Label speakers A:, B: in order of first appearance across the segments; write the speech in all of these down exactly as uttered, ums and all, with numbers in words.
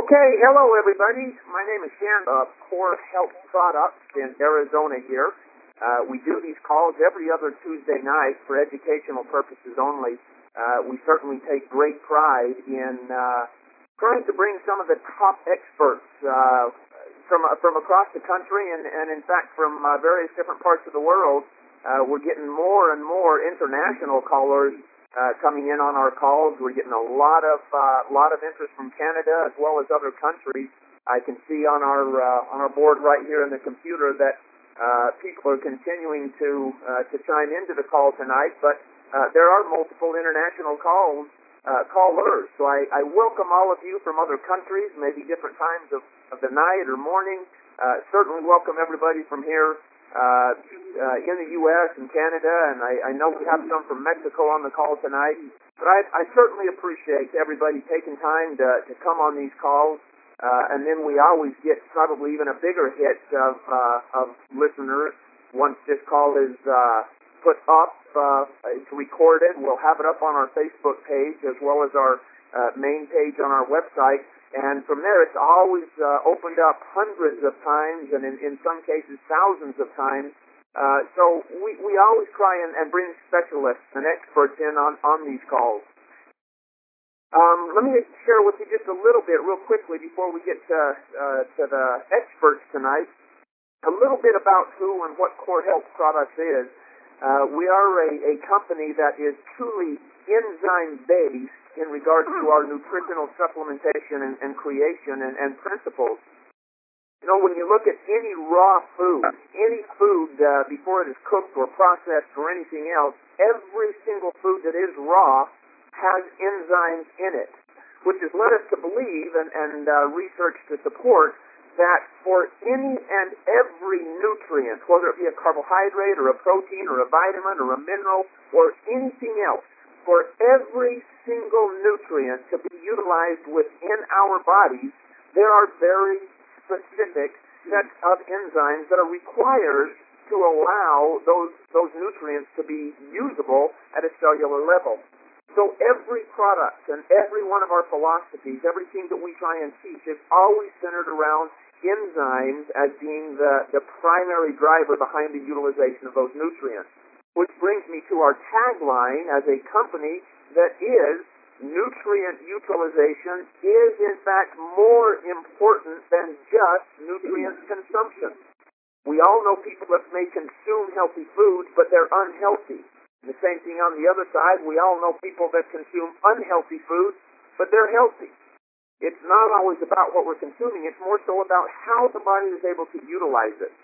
A: Okay, hello everybody. My name is Shan of Core Health Products in Arizona here. Uh, we do these calls every other Tuesday night for educational purposes only. Uh, we certainly take great pride in uh, trying to bring some of the top experts uh, from from across the country and, and in fact from uh, various different parts of the world. Uh, we're getting more and more international callers Uh, coming in on our calls. We're getting a lot of uh, lot of interest from Canada as well as other countries. I can see on our uh, on our board right here in the computer that uh, people are continuing to uh, to chime into the call tonight. But uh, there are multiple international calls uh, callers. So I, I welcome all of you from other countries, maybe different times of, of the night or morning. Uh, certainly welcome everybody from here. Uh, uh, in the U S and Canada, and I, I know we have some from Mexico on the call tonight, but I, I certainly appreciate everybody taking time to, to come on these calls, uh, and then we always get probably even a bigger hit of, uh, of listeners once this call is uh, put up. Uh, it's recorded. We'll have it up on our Facebook page as well as our uh, main page on our website. And from there, it's always uh, opened up hundreds of times, and in, in some cases, thousands of times. Uh, so we, we always try and, and bring specialists and experts in on, on these calls. Um, let me share with you just a little bit, real quickly, before we get to, uh, to the experts tonight, a little bit about who and what Core Health Products is. Uh, we are a, a company that is truly enzyme-based in regards to our nutritional supplementation and, and creation and, and principles. You know, when you look at any raw food, any food uh, before it is cooked or processed or anything else, every single food that is raw has enzymes in it, which has led us to believe and, and uh, research to support that for any and every nutrient, whether it be a carbohydrate or a protein or a vitamin or a mineral or anything else, for every single nutrient to be utilized within our bodies, there are very specific sets of enzymes that are required to allow those, those nutrients to be usable at a cellular level. So every product and every one of our philosophies, everything that we try and teach is always centered around enzymes as being the, the primary driver behind the utilization of those nutrients. Which brings me to our tagline as a company that is nutrient utilization is in fact more important than just nutrient consumption. We all know people that may consume healthy foods, but they're unhealthy. The same thing on the other side, we all know people that consume unhealthy foods, but they're healthy. It's not always about what we're consuming, it's more so about how the body is able to utilize it.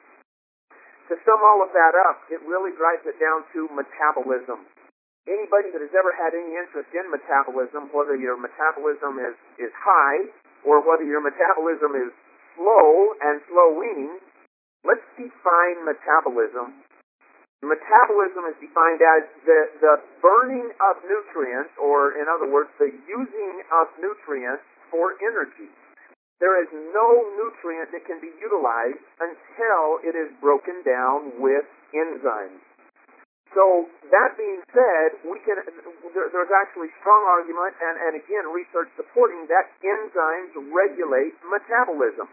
A: To sum all of that up, it really drives it down to metabolism. Anybody that has ever had any interest in metabolism, whether your metabolism is, is high or whether your metabolism is slow and slow-weaning, let's define metabolism. Metabolism is defined as the, the burning of nutrients, or in other words, the using of nutrients for energy. There is no nutrient that can be utilized until it is broken down with enzymes. So that being said, we can there, there's actually strong argument and, and again research supporting that enzymes regulate metabolism.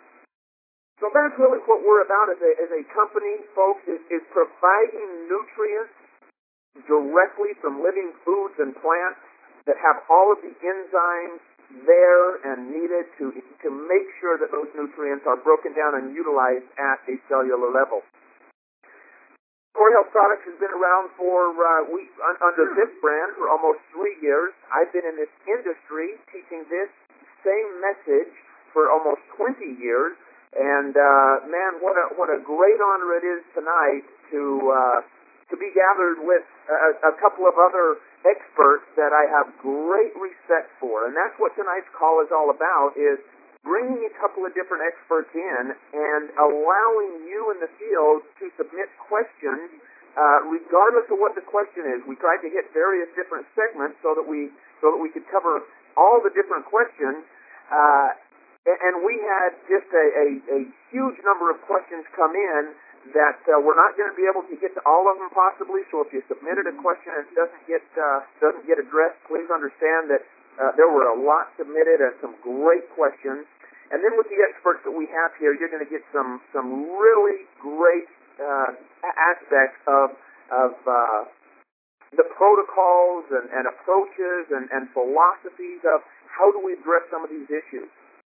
A: So that's really what we're about as a, as a company, folks, is, is providing nutrients directly from living foods and plants that have all of the enzymes there and needed to to make sure that those nutrients are broken down and utilized at a cellular level. Core Health Products has been around for uh, we un, under this brand for almost three years. I've been in this industry teaching this same message for almost twenty years, and uh, man, what a what a great honor it is tonight to uh, to be gathered with a, a couple of other experts that I have great respect for. And that's what tonight's call is all about, is bringing a couple of different experts in and allowing you in the field to submit questions uh, regardless of what the question is. We tried to hit various different segments so that we so that we could cover all the different questions. Uh, and we had just a, a, a huge number of questions come in that uh, we're not going to be able to get to all of them possibly. So if you submitted a question and it doesn't get uh, doesn't get addressed, please understand that uh, there were a lot submitted and some great questions. And then with the experts that we have here, you're going to get some some really great uh, aspects of of uh, the protocols and, and approaches and, and philosophies of how do we address some of these issues.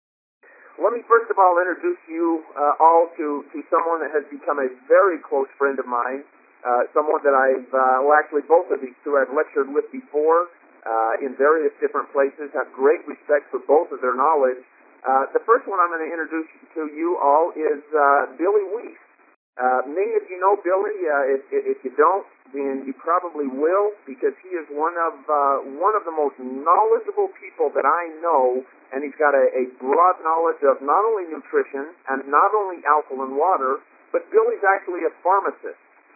A: Let me first of all introduce you uh, all to, to someone that has become a very close friend of mine, uh, someone that I've, uh, well actually both of these two I've lectured with before uh, in various different places, have great respect for both of their knowledge. Uh, the first one I'm going to introduce to you all is uh, Billy Weiss. Uh, many of you know Billy. Uh, if, if you don't, then you probably will, because he is one of uh, one of the most knowledgeable people that I know, and he's got a, a broad knowledge of not only nutrition and not only alkaline water, but Billy's actually a pharmacist.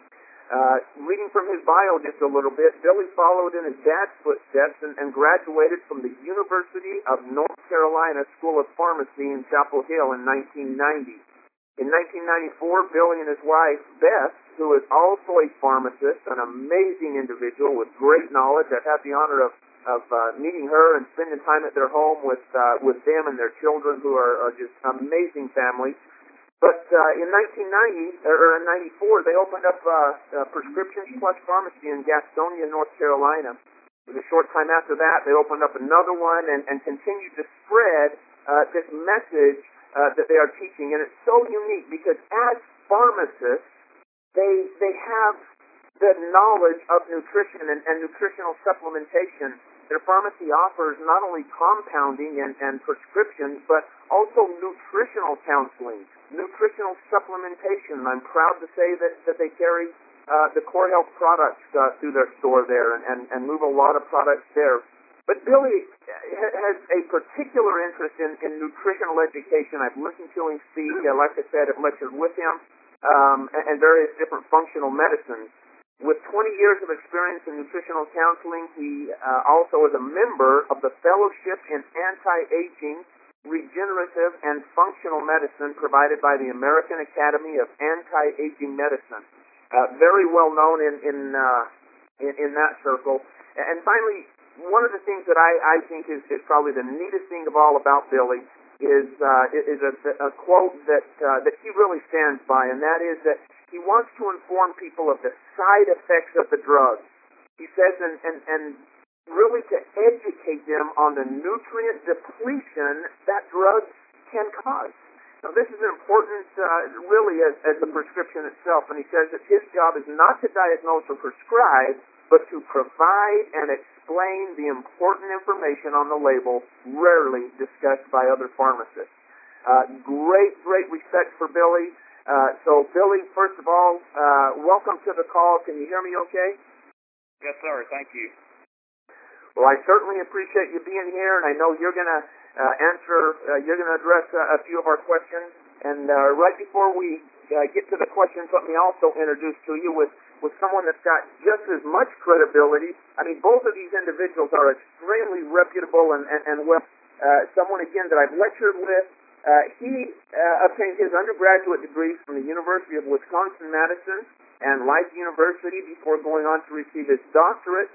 A: Uh, reading from his bio just a little bit, Billy followed in his dad's footsteps and, and graduated from the University of North Carolina School of Pharmacy in Chapel Hill in nineteen ninety. In nineteen ninety-four, Billy and his wife, Beth, who is also a pharmacist, an amazing individual with great knowledge. I've had the honor of, of uh, meeting her and spending time at their home with uh, with them and their children, who are, are just amazing family. But uh, in nineteen ninety, or in ninety-four, they opened up uh, a Prescriptions Plus Pharmacy in Gastonia, North Carolina. A short time after that, they opened up another one and, and continued to spread uh, this message Uh, that they are teaching. And it's so unique because as pharmacists, they they have the knowledge of nutrition and, and nutritional supplementation. Their pharmacy offers not only compounding and, and prescriptions, but also nutritional counseling, nutritional supplementation. And I'm proud to say that, that they carry uh, the Core Health products uh, through their store there and, and, and move a lot of products there. But Billy has a particular interest in, in nutritional education. I've listened to him speak. Uh, like I said, I've lectured with him um, and, and various different functional medicines. With twenty years of experience in nutritional counseling, he uh, also is a member of the Fellowship in Anti-Aging, Regenerative, and Functional Medicine provided by the American Academy of Anti-Aging Medicine. Uh, very well known in in, uh, in in that circle. And finally, one of the things that I, I think is, is probably the neatest thing of all about Billy is uh, is a, a quote that uh, that he really stands by, and that is that he wants to inform people of the side effects of the drugs. He says, and and, and really to educate them on the nutrient depletion that drugs can cause. Now, this is important, uh, really, as, as the prescription itself, and he says that his job is not to diagnose or prescribe, but to provide and explain the important information on the label, rarely discussed by other pharmacists. Uh, great, great respect for Billy. Uh, so, Billy, first of all, uh, welcome to the call. Can you hear me okay?
B: Yes, sir. Thank you.
A: Well, I certainly appreciate you being here, and I know you're going to uh, answer, uh, you're going to address uh, a few of our questions. And uh, right before we uh, get to the questions, let me also introduce to you with with someone that's got just as much credibility. I mean, both of these individuals are extremely reputable and, and, and well, uh, someone, again, that I've lectured with. Uh, he uh, obtained his undergraduate degree from the University of Wisconsin-Madison and Life University before going on to receive his doctorate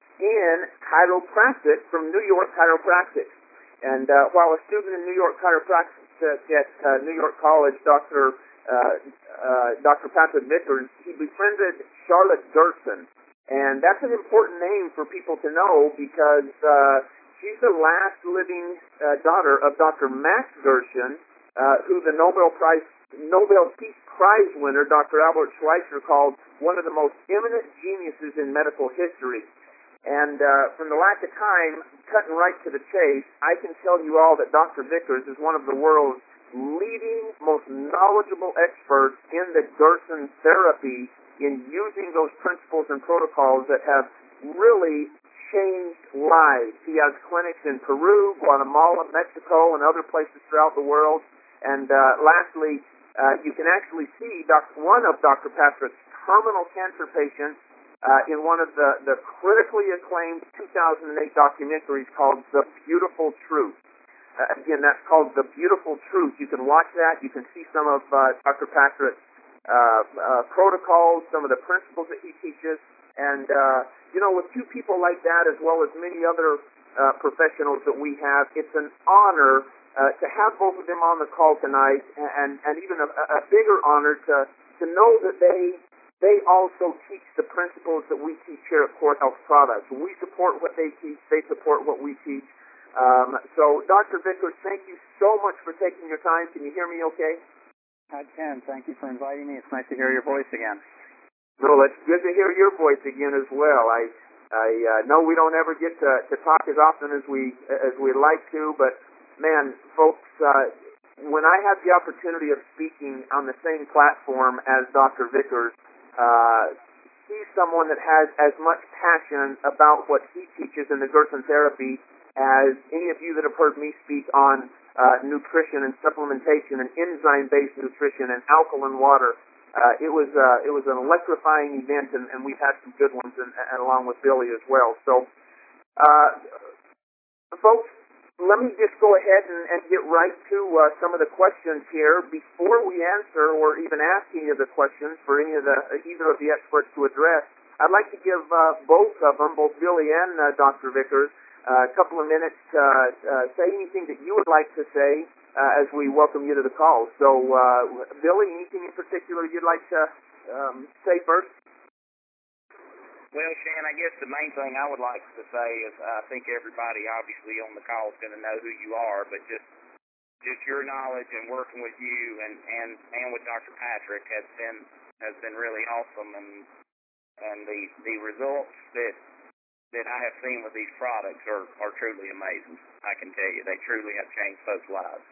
A: in chiropractic from New York Chiropractic. And uh, while a student in New York Chiropractic at uh, New York College, Doctor Uh, uh, Doctor Patrick Vickers, he befriended Charlotte Gerson. And that's an important name for people to know because uh, she's the last living uh, daughter of Doctor Max Gerson, uh, who the Nobel Prize, Nobel Peace Prize winner, Doctor Albert Schweitzer, called one of the most eminent geniuses in medical history. And uh, from the lack of time, cutting right to the chase, I can tell you all that Doctor Vickers is one of the world's leading, most knowledgeable experts in the Gerson therapy in using those principles and protocols that have really changed lives. He has clinics in Peru, Guatemala, Mexico, and other places throughout the world. And uh, lastly, uh, you can actually see Doctor one of Doctor Patrick's terminal cancer patients uh, in one of the, the critically acclaimed two thousand eight documentaries called The Beautiful Truth. Uh, again, that's called The Beautiful Truth. You can watch that. You can see some of uh, Doctor Patrick's uh, uh, protocols, some of the principles that he teaches. And, uh, you know, with two people like that, as well as many other uh, professionals that we have, it's an honor uh, to have both of them on the call tonight, and, and even a, a bigger honor to, to know that they they also teach the principles that we teach here at Core Health Products. We support what they teach, they support what we teach. Um, so, Doctor Vickers, thank you so much for taking your time. Can you hear me okay?
C: I can. Thank you for inviting me. It's nice to hear your voice again.
A: Well, it's good to hear your voice again as well. I I uh, know we don't ever get to, to talk as often as we as we'd like to, but man, folks, uh, when I have the opportunity of speaking on the same platform as Doctor Vickers, uh, he's someone that has as much passion about what he teaches in the Gerson therapy as any of you that have heard me speak on uh, nutrition and supplementation and enzyme-based nutrition and alkaline water. Uh, it was uh, it was an electrifying event, and, and we've had some good ones, and, and along with Billy as well. So, uh, folks, let me just go ahead and, and get right to uh, some of the questions here. Before we answer or even ask any of the questions for any of the either of the experts to address, I'd like to give uh, both of them, both Billy and uh, Doctor Vickers, uh, a couple of minutes to uh, uh, say anything that you would like to say uh, as we welcome you to the call. So, uh, Billy, anything in particular you'd like to um, say first?
B: Well, Shan, I guess the main thing I would like to say is I think everybody obviously on the call is going to know who you are, but just just your knowledge and working with you and, and, and with Doctor Patrick has been has been really awesome, and and the the results that that I have seen with these products are, are truly amazing. I can tell you, they truly have changed folks' lives.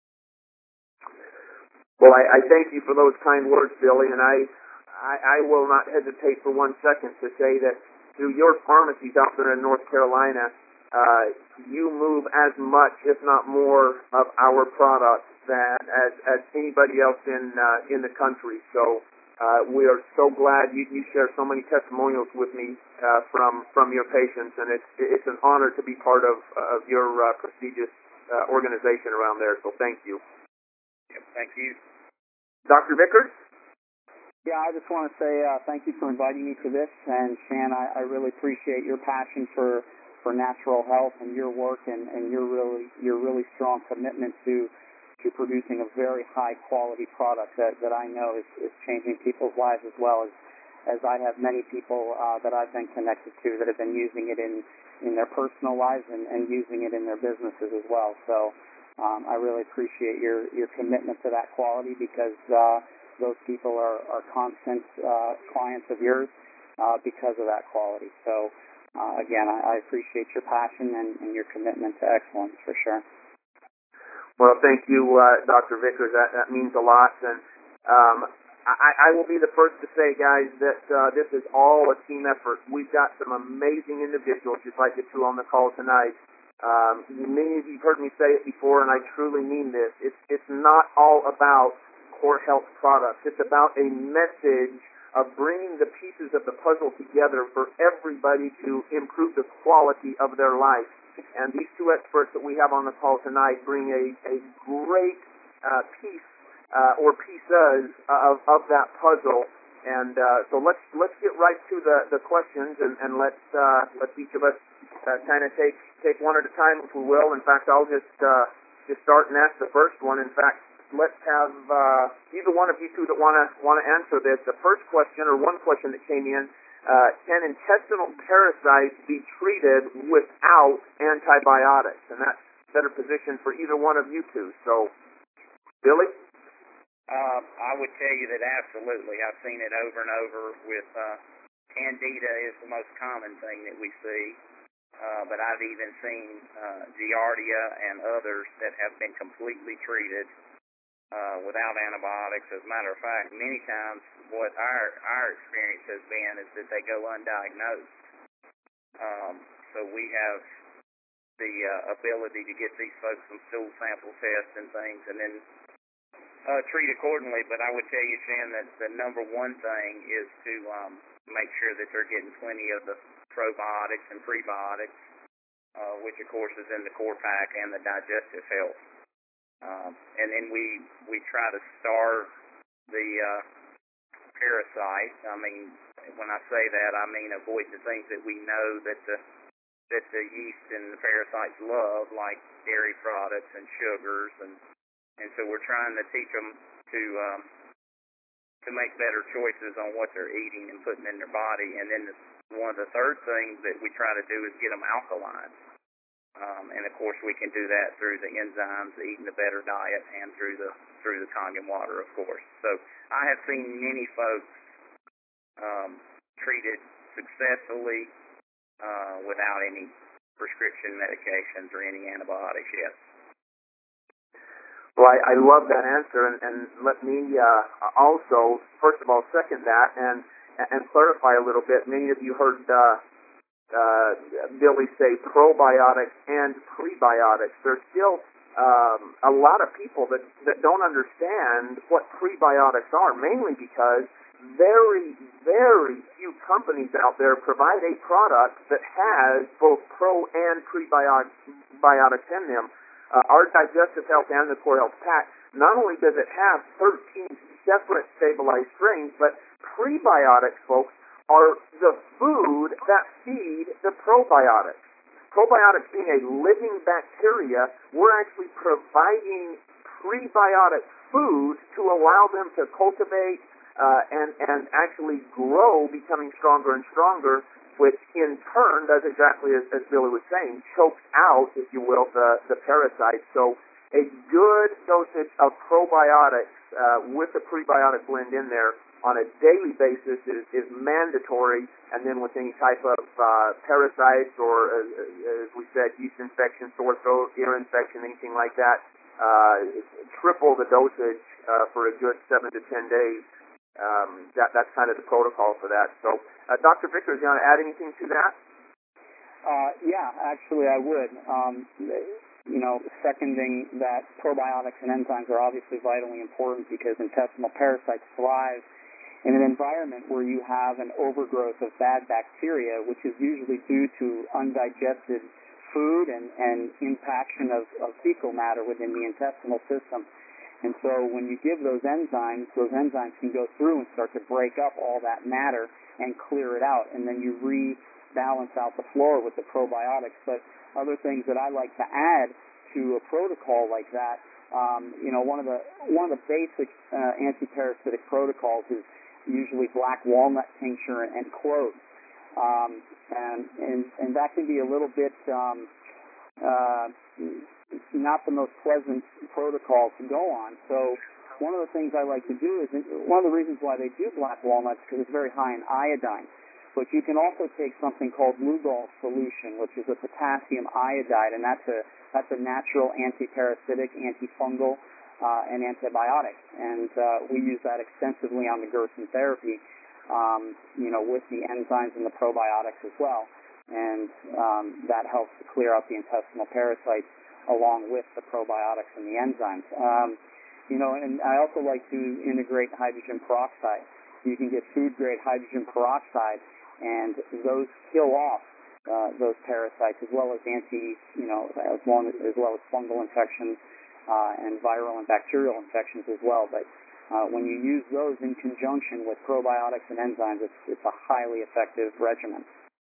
A: Well, I, I thank you for those kind words, Billy, and I. I, I will not hesitate for one second to say that through your pharmacies out there in North Carolina, uh, you move as much, if not more, of our products than as, as anybody else in uh, in the country. So uh, we are so glad you, you share so many testimonials with me uh, from from your patients, and it's it's an honor to be part of of your uh, prestigious uh, organization around there. So thank you.
B: Yep, thank you,
A: Doctor Vickers.
C: Yeah, I just want to say uh, thank you for inviting me to this, and Shan, I, I really appreciate your passion for, for natural health and your work and, and your really your really strong commitment to to producing a very high quality product that, that I know is, is changing people's lives as well as as I have many people uh, that I've been connected to that have been using it in, in their personal lives and, and using it in their businesses as well. So um, I really appreciate your, your commitment to that quality because uh, those people are, are constant uh, clients of yours uh, because of that quality. So, uh, again, I, I appreciate your passion and, and your commitment to excellence for sure.
A: Well, thank you, uh, Doctor Vickers. That, that means a lot. And um, I, I will be the first to say, guys, that uh, this is all a team effort. We've got some amazing individuals, just like the two on the call tonight. Um, many of you have heard me say it before, and I truly mean this. It's, it's not all about Core Health Products. It's about a message of bringing the pieces of the puzzle together for everybody to improve the quality of their life. And these two experts that we have on the call tonight bring a, a great uh, piece uh, or pieces of, of that puzzle. And uh, so let's let's get right to the, the questions, and, and let's uh, let's each of us uh, kind of take take one at a time, if we will. In fact, I'll just uh, just start and ask the first one. In fact, let's have uh, either one of you two that want to want to answer this. The first question, or one question that came in, uh, can intestinal parasites be treated without antibiotics? And that's better position for either one of you two. So, Billy?
B: Uh, I would tell you that absolutely. I've seen it over and over with uh, Candida is the most common thing that we see. Uh, but I've even seen uh, Giardia and others that have been completely treated Uh, without antibiotics. As a matter of fact, many times what our our experience has been is that they go undiagnosed. Um, so we have the uh, ability to get these folks some stool sample tests and things, and then uh, treat accordingly. But I would tell you, Shan, that the number one thing is to um, make sure that they're getting plenty of the probiotics and prebiotics, uh, which of course is in the core pack, and the digestive health. Um, and then we, we try to starve the uh, parasite. I mean, when I say that, I mean avoid the things that we know that the that the yeast and the parasites love, like dairy products and sugars, and and so we're trying to teach them to um, to make better choices on what they're eating and putting in their body. And then the, one of the third things that we try to do is get them alkaline. Um, and of course, we can do that through the enzymes, eating a better diet, and through the through the Kangen water, of course. So I have seen many folks um, treated successfully uh, without any prescription medications or any antibiotics yet.
A: Well, I, I love that answer, and, and let me uh, also, first of all, second that and and clarify a little bit. Many of you heard uh, uh, Billy say probiotics and prebiotics. There's still um, a lot of people that, that don't understand what prebiotics are, mainly because very, very few companies out there provide a product that has both pro and prebiotics in them. Uh, our Digestive Health and the Core Health Pack, not only does it have thirteen separate stabilized strains, but prebiotics, folks, are the food that feed the probiotics. Probiotics being a living bacteria, we're actually providing prebiotic food to allow them to cultivate uh, and, and actually grow, becoming stronger and stronger, which in turn does exactly as, as Billy was saying, chokes out, if you will, the, the parasites. So a good dosage of probiotics uh, with the prebiotic blend in there on a daily basis is, is mandatory, and then with any type of uh, parasites or, uh, as we said, yeast infection, sore throat, ear infection, anything like that, uh, triple the dosage uh, for a good seven to ten days. Um, that, that's kind of the protocol for that. So, uh, Doctor Vickers, you want to add anything to that?
C: Uh, yeah, actually I would. Um, you know, seconding that probiotics and enzymes are obviously vitally important because intestinal parasites thrive in an environment where you have an overgrowth of bad bacteria, which is usually due to undigested food and, and impaction of, of fecal matter within the intestinal system. And so when you give those enzymes, those enzymes can go through and start to break up all that matter and clear it out, and then you rebalance out the flora with the probiotics. But other things that I like to add to a protocol like that, um, you know, one of the one of the basic uh, anti-parasitic protocols is usually black walnut tincture and cloves. Um, and, and, and that can be a little bit um, uh, not the most pleasant protocol to go on. So one of the things I like to do is, one of the reasons why they do black walnuts is because it's very high in iodine. But you can also take something called Lugol solution, which is a potassium iodide, and that's a that's a natural anti-parasitic, antifungal, Uh, and antibiotics, and uh, we use that extensively on the Gerson therapy, um, you know, with the enzymes and the probiotics as well, and um, that helps to clear out the intestinal parasites along with the probiotics and the enzymes. Um, you know, and I also like to integrate hydrogen peroxide. You can get food-grade hydrogen peroxide, and those kill off uh, those parasites as well as anti, you know, as, long as, as well as fungal infections. Uh, and viral and bacterial infections as well. But uh, when you use those in conjunction with probiotics and enzymes, it's, it's a highly effective regimen.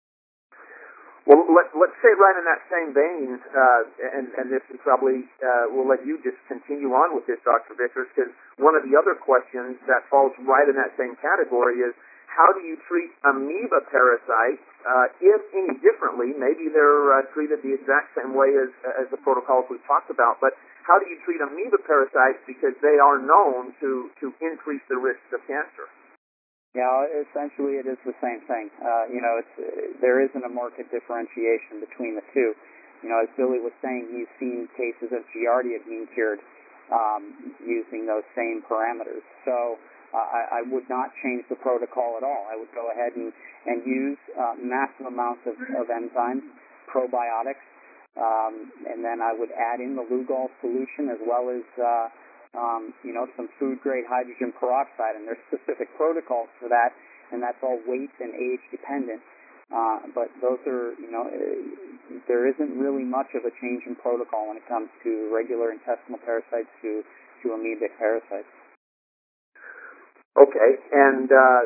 A: Well, let, let's say right in that same vein, uh, and, and this is probably, uh, we'll let you just continue on with this, Doctor Vickers, because one of the other questions that falls right in that same category is, how do you treat amoeba parasites, uh, if any differently? Maybe they're uh, treated the exact same way as, as the protocols we've talked about, but how do you treat amoeba parasites because they are known to, to increase the risks of cancer?
C: Yeah, essentially it is the same thing. Uh, you know, it's, uh, there isn't a marked differentiation between the two. You know, as Billy was saying, he's seen cases of Giardia being cured um, using those same parameters. So uh, I, I would not change the protocol at all. I would go ahead and, and use uh, massive amounts of, of enzymes, probiotics, Um, and then I would add in the Lugol solution as well as, uh, um, you know, some food-grade hydrogen peroxide. And there's specific protocols for that, and that's all weight and age dependent. Uh, but those are, you know, there isn't really much of a change in protocol when it comes to regular intestinal parasites to, to amoebic parasites.
A: Okay, and uh,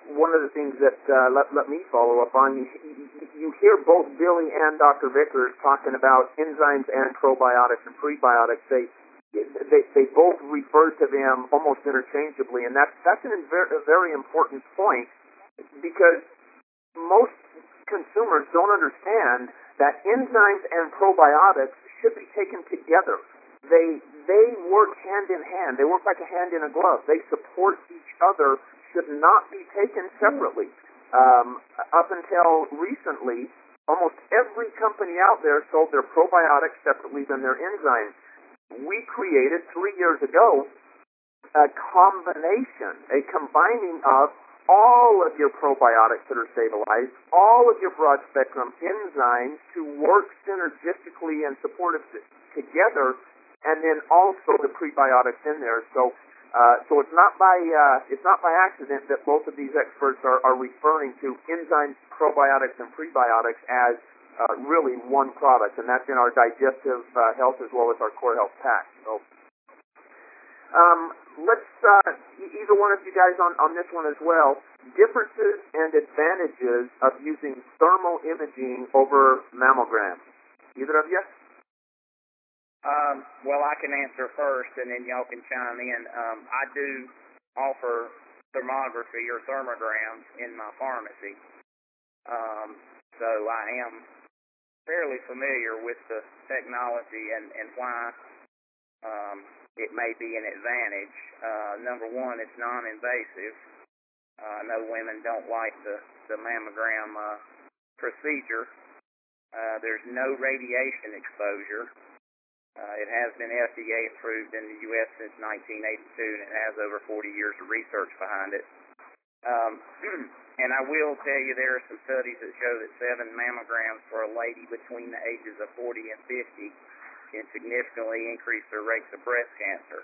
A: one of the things that uh, let, let me follow up on, you, you hear both Billy and Doctor Vickers talking about enzymes and probiotics and prebiotics. They they, they both refer to them almost interchangeably, and that's, that's an, a very important point because most consumers don't understand that enzymes and probiotics should be taken together. They they work hand in hand. They work like a hand in a glove. They support each other, should not be taken separately. Um, up until recently, almost every company out there sold their probiotics separately than their enzymes. We created three years ago a combination, a combining of all of your probiotics that are stabilized, all of your broad spectrum enzymes to work synergistically and supportive together, and then also the prebiotics in there. So, uh, so it's not by uh, it's not by accident that both of these experts are, are referring to enzymes, probiotics, and prebiotics as uh, really one product, and that's in our digestive uh, health as well as our core health pack. So, um, let's uh, either one of you guys on on this one as well. Differences and advantages of using thermal imaging over mammograms. Either of you?
B: Um, well, I can answer first, and then y'all can chime in. Um, I do offer thermography or thermograms in my pharmacy, um, so I am fairly familiar with the technology and, and why um, it may be an advantage. Uh, number one, it's non-invasive. Uh, I know women don't like the, the mammogram uh, procedure. Uh, there's no radiation exposure. Uh, it has been F D A approved in the U S since nineteen eighty-two, and it has over forty years of research behind it. Um, and I will tell you there are some studies that show that seven mammograms for a lady between the ages of forty and fifty can significantly increase their rates of breast cancer.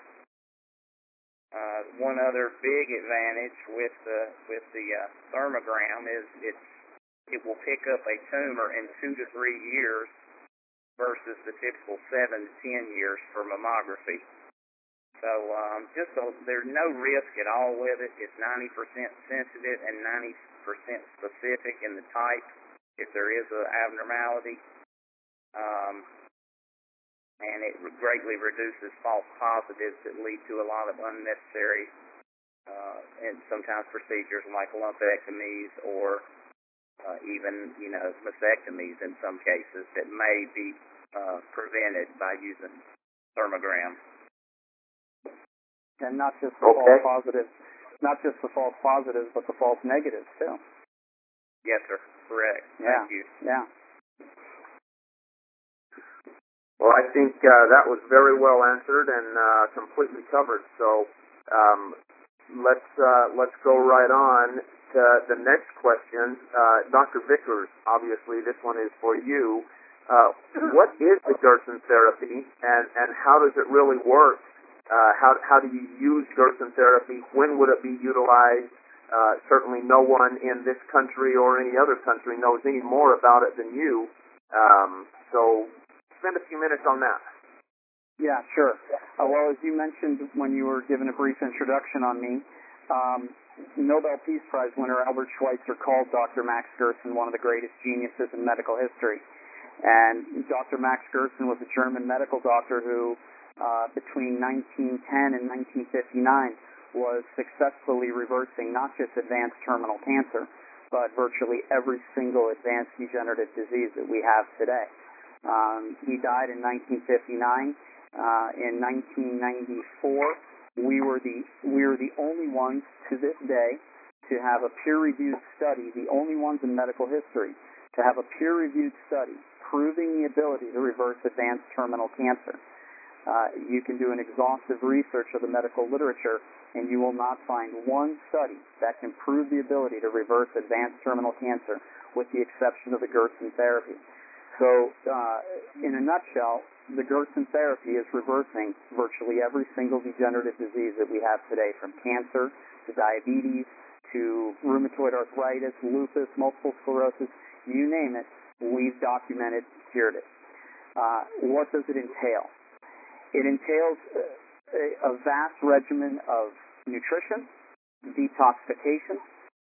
B: Uh, one other big advantage with the with the uh, thermogram is it's it will pick up a tumor in two to three years versus the typical seven to ten years for mammography. So um, just a, there's no risk at all with it. It's ninety percent sensitive and ninety percent specific in the type if there is an abnormality. Um, and it greatly reduces false positives that lead to a lot of unnecessary uh, and sometimes procedures like lumpectomies or uh, even, you know, mastectomies in some cases that may be uh, prevented by using thermogram.
C: And not just the
A: okay.
C: false positives, not just the false positives, but the false negatives too.
B: Yes, sir. Correct.
C: Yeah.
B: Thank you.
C: Yeah.
A: Well, I think uh, that was very well answered and uh, completely covered. So um, let's uh, let's go right on to the next question. Uh, Doctor Vickers, obviously this one is for you. Uh, what is the Gerson therapy, and, and how does it really work? Uh, how how do you use Gerson therapy? When would it be utilized? Uh, certainly no one in this country or any other country knows any more about it than you. Um, so spend a few minutes on that.
C: Yeah, sure. Uh, well, as you mentioned when you were giving a brief introduction on me, um, Nobel Peace Prize winner Albert Schweitzer called Doctor Max Gerson one of the greatest geniuses in medical history. And Doctor Max Gerson was a German medical doctor who, uh, between nineteen ten and nineteen fifty-nine, was successfully reversing not just advanced terminal cancer, but virtually every single advanced degenerative disease that we have today. Um, he died in nineteen fifty-nine. Uh, in nineteen ninety-four, we were the we were the only ones to this day to have a peer-reviewed study, the only ones in medical history to have a peer-reviewed study proving the ability to reverse advanced terminal cancer. Uh, you can do an exhaustive research of the medical literature, and you will not find one study that can prove the ability to reverse advanced terminal cancer, with the exception of the Gerson therapy. So, uh, in a nutshell, the Gerson therapy is reversing virtually every single degenerative disease that we have today, from cancer to diabetes to rheumatoid arthritis, lupus, multiple sclerosis, you name it, we've documented, cured it. Uh, what does it entail? It entails a, a vast regimen of nutrition, detoxification,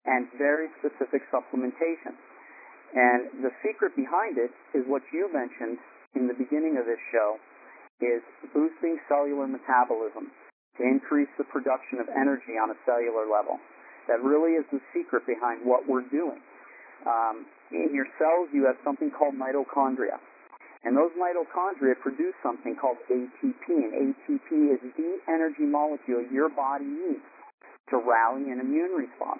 C: and very specific supplementation. And the secret behind it is what you mentioned in the beginning of this show, is boosting cellular metabolism to increase the production of energy on a cellular level. That really is the secret behind what we're doing. Um, in your cells, you have something called mitochondria. And those mitochondria produce something called A T P. And A T P is the energy molecule your body needs to rally an immune response.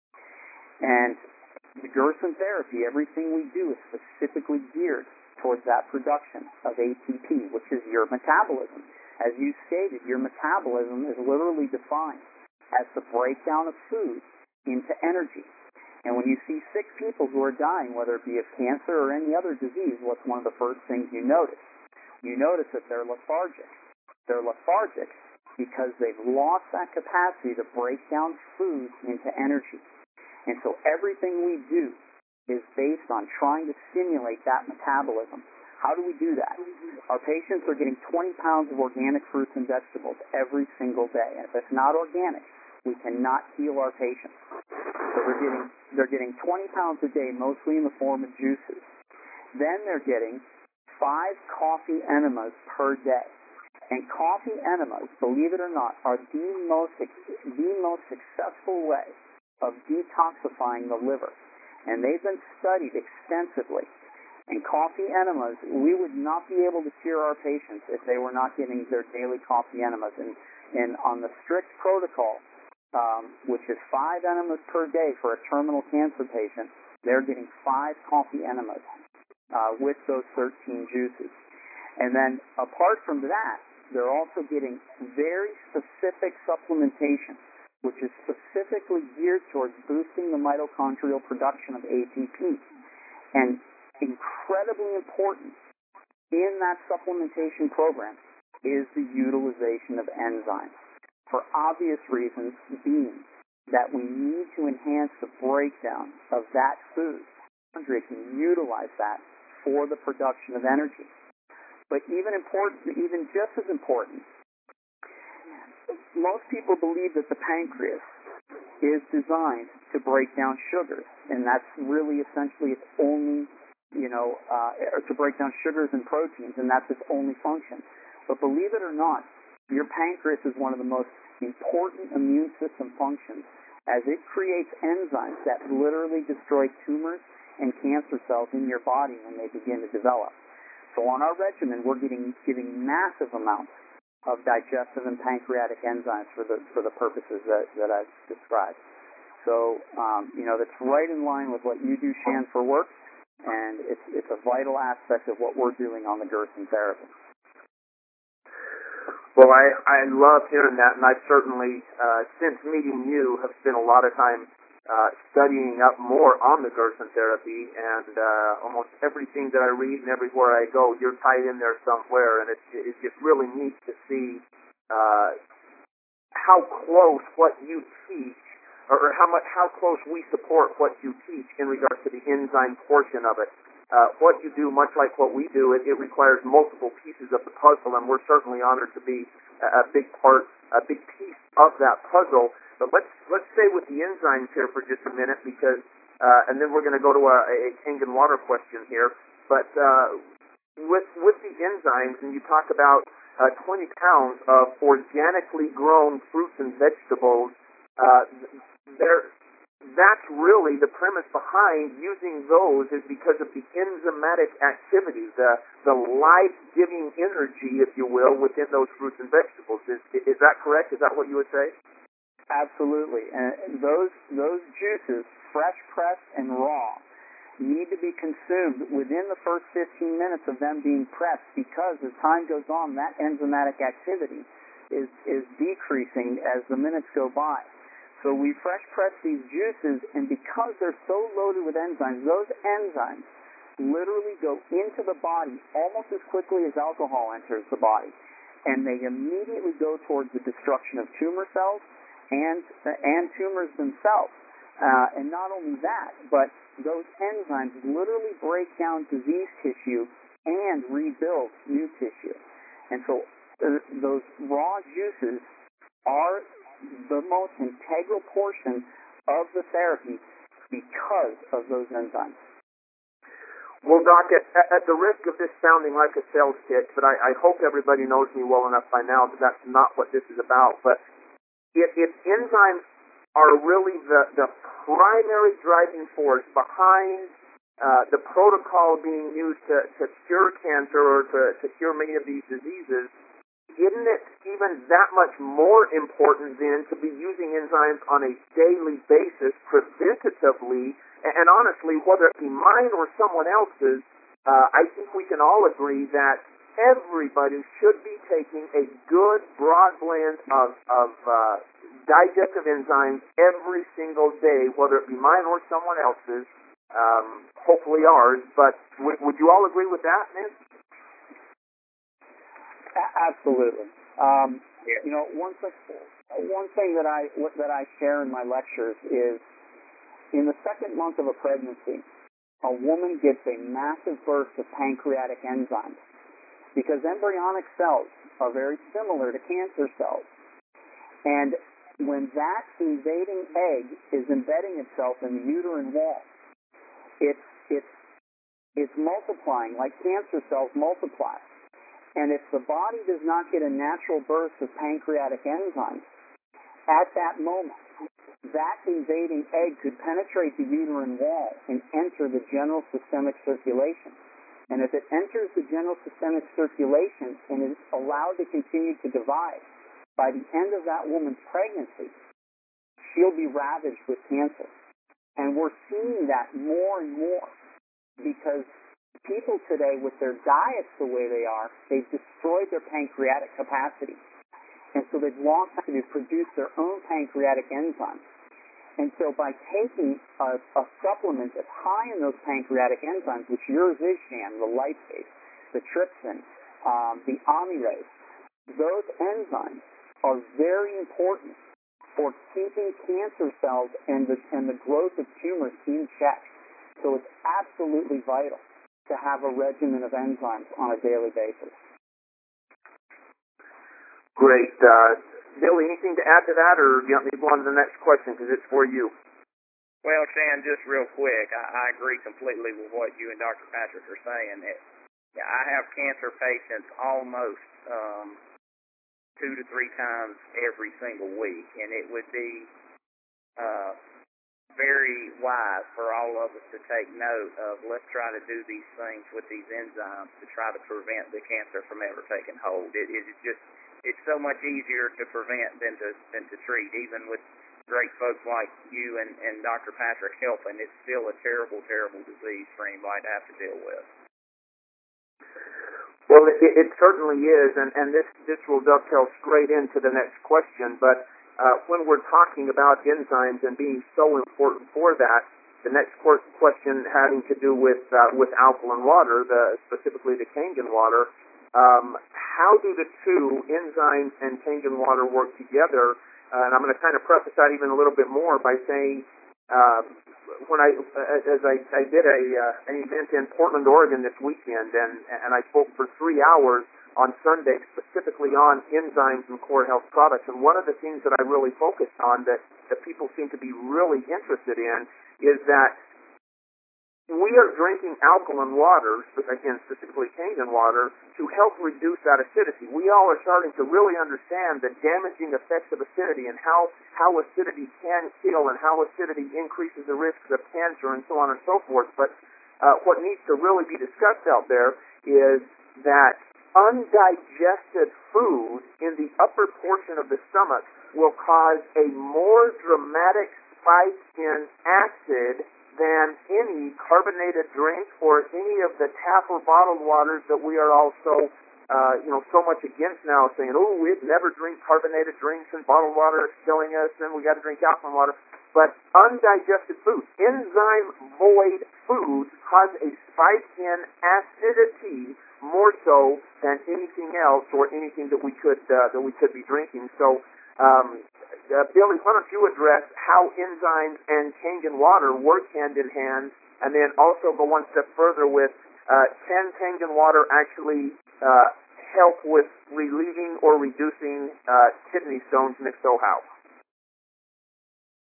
C: And the Gerson therapy, everything we do is specifically geared towards that production of A T P, which is your metabolism. As you stated, your metabolism is literally defined as the breakdown of food into energy. And when you see sick people who are dying, whether it be of cancer or any other disease, what's one of the first things you notice? You notice that they're lethargic. They're lethargic because they've lost that capacity to break down food into energy. And so everything we do is based on trying to stimulate that metabolism. How do we do that? Our patients are getting twenty pounds of organic fruits and vegetables every single day. And if it's not organic, we cannot heal our patients. So they're getting, they're getting twenty pounds a day, mostly in the form of juices. Then they're getting five coffee enemas per day. And coffee enemas, believe it or not, are the most, the most successful way of detoxifying the liver. And they've been studied extensively. And coffee enemas, we would not be able to cure our patients if they were not getting their daily coffee enemas. And, and on the strict protocol, um, which is five enemas per day for a terminal cancer patient, they're getting five coffee enemas uh, with those thirteen juices. And then apart from that, they're also getting very specific supplementation, which is specifically geared towards boosting the mitochondrial production of A T P. And incredibly important in that supplementation program is the utilization of enzymes, for obvious reasons being that we need to enhance the breakdown of that food. Mitochondria can utilize that for the production of energy. But even important, even just as important, most people believe that the pancreas is designed to break down sugars, and that's really essentially its only, you know, uh, to break down sugars and proteins, and that's its only function. But believe it or not, your pancreas is one of the most important immune system functions, as it creates enzymes that literally destroy tumors and cancer cells in your body when they begin to develop. So on our regimen, we're getting giving massive amounts of digestive and pancreatic enzymes for the for the purposes that, that I've described. So, um, you know, that's right in line with what you do, Shan, for work, and it's it's a vital aspect of what we're doing on the Gerson therapy.
A: Well, I, I love hearing that, and I've certainly, uh, since meeting you, have spent a lot of time uh, studying up more on the Gerson therapy, and uh, almost everything that I read and everywhere I go, you're tied in there somewhere, and it's, it's just really neat to see uh, how close what you teach, or how much, how close we support what you teach in regards to the enzyme portion of it. Uh, what you do, much like what we do, it, it requires multiple pieces of the puzzle, and we're certainly honored to be a, a big part, a big piece of that puzzle. But let's let's stay with the enzymes here for just a minute, because, uh, and then we're going to go to a, a Kangen water question here. But uh, with with the enzymes, and you talk about uh, twenty pounds of organically grown fruits and vegetables, uh, they're that's really the premise behind using those, is because of the enzymatic activity, the the life-giving energy, if you will, within those fruits and vegetables. Is is that correct? Is that what you would say?
C: Absolutely. And those those juices, fresh pressed and raw, need to be consumed within the first fifteen minutes of them being pressed, because as time goes on, that enzymatic activity is is decreasing as the minutes go by. So we fresh press these juices, and because they're so loaded with enzymes, those enzymes literally go into the body almost as quickly as alcohol enters the body. And they immediately go towards the destruction of tumor cells and, and tumors themselves. Uh, and not only that, but those enzymes literally break down disease tissue and rebuild new tissue. And so uh, those raw juices are the most integral portion of the therapy because of those enzymes.
A: Well, Doc, at, at the risk of this sounding like a sales pitch, but I, I hope everybody knows me well enough by now that that's not what this is about. But if, if enzymes are really the, the primary driving force behind uh, the protocol being used to, to cure cancer or to, to cure many of these diseases, isn't it even that much more important then to be using enzymes on a daily basis preventatively? And honestly, whether it be mine or someone else's, uh, I think we can all agree that everybody should be taking a good broad blend of, of uh, digestive enzymes every single day, whether it be mine or someone else's, um, hopefully ours. But w- would you all agree with that, Nancy?
C: Absolutely. Um,
B: Yeah.
C: You know, one thing, one thing that I that I share in my lectures is, in the second month of a pregnancy, a woman gets a massive burst of pancreatic enzymes because embryonic cells are very similar to cancer cells. And when that invading egg is embedding itself in the uterine wall, it's, it's, it's multiplying like cancer cells multiply. And if the body does not get a natural burst of pancreatic enzymes, at that moment, that invading egg could penetrate the uterine wall and enter the general systemic circulation. And if it enters the general systemic circulation and is allowed to continue to divide, by the end of that woman's pregnancy, she'll be ravaged with cancer. And we're seeing that more and more because people today, with their diets the way they are, they've destroyed their pancreatic capacity. And so they've lost to produce their own pancreatic enzymes. And so by taking a, a supplement that's high in those pancreatic enzymes, which yours is, Shan, the lipase, the trypsin, um, the amylase, those enzymes are very important for keeping cancer cells and the, and the growth of tumors in check. So it's absolutely vital to have a regimen of enzymes on a daily basis.
A: Great. Uh, Billy, anything to add to that, or do you want me to go on to the next question because it's for you?
B: Well, Shan, just real quick, I, I agree completely with what you and Doctor Patrick are saying. It, I have cancer patients almost um, two to three times every single week, and it would be uh, very wise for all of us to take note of, let's try to do these things with these enzymes to try to prevent the cancer from ever taking hold. It is just, it's so much easier to prevent than to than to treat. Even with great folks like you and, and Doctor Patrick helping, it's still a terrible, terrible disease for anybody to have to deal with.
A: Well, it, it certainly is, and, and this, this will dovetail straight into the next question, but uh, when we're talking about enzymes and being so important for that, the next question having to do with uh, with alkaline water, the, specifically the Kangen water, um, how do the two, enzymes and Kangen water, work together? Uh, and I'm going to kind of preface that even a little bit more by saying, uh, when I, as I, I did a uh, an event in Portland, Oregon this weekend, and and I spoke for three hours on Sunday specifically on enzymes and core health products. And one of the things that I really focused on that that people seem to be really interested in is that we are drinking alkaline water, again specifically Kangen water, to help reduce that acidity. We all are starting to really understand the damaging effects of acidity and how, how acidity can kill and how acidity increases the risks of cancer and so on and so forth. But uh, what needs to really be discussed out there is that undigested food in the upper portion of the stomach will cause a more dramatic spike in acid than any carbonated drink or any of the tap or bottled waters that we are also, uh, you know, so much against now, saying, oh, we'd never drink carbonated drinks and bottled water, it's killing us, and we got to drink alkaline water. But undigested food, enzyme-void food, cause a spike in acidity more so than anything else or anything that we could uh, that we could be drinking. So. Um, Uh, Billy, why don't you address how enzymes and Kangen water work hand in hand, and then also go one step further with, uh, can Kangen water actually uh, help with relieving or reducing uh, kidney stones, and if so, how?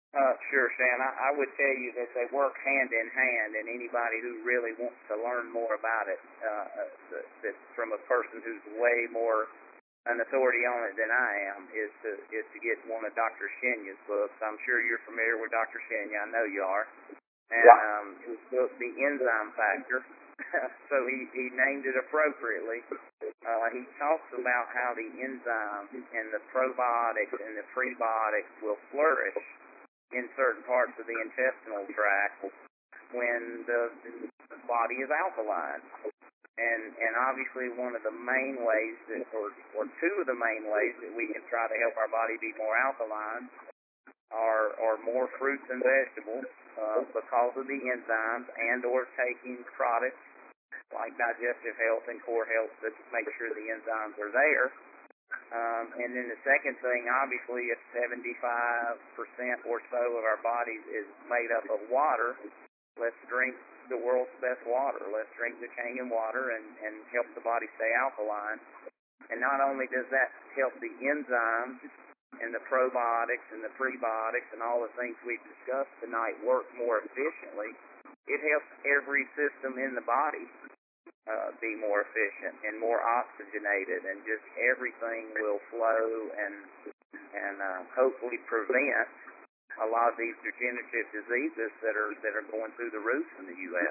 B: Uh, sure, Shan. I, I would tell you that they work hand in hand, and anybody who really wants to learn more about it, uh, uh, that, that from a person who's way more an authority on it than I am, is to is to get one of Doctor Shenya's books. I'm sure you're familiar with Doctor Shenya. I know you are. And
A: Yeah.
B: um, his book, The Enzyme Factor. So he, he named it appropriately. Uh, he talks about how the enzymes and the probiotics and the prebiotics will flourish in certain parts of the intestinal tract when the, the body is alkaline. And and obviously one of the main ways that, or, or two of the main ways that we can try to help our body be more alkaline are, are more fruits and vegetables uh, because of the enzymes, and or taking products like Digestive Health and Core Health to make sure the enzymes are there. Um, and then the second thing, obviously, if seventy-five percent or so of our bodies is made up of water, let's drink the world's best water. Let's drink the Kangen water and, and help the body stay alkaline. And not only does that help the enzymes and the probiotics and the prebiotics and all the things we've discussed tonight work more efficiently, it helps every system in the body Uh, be more efficient and more oxygenated, and just everything will flow and and uh, hopefully prevent a lot of these degenerative diseases that are that are going through the roof in the U S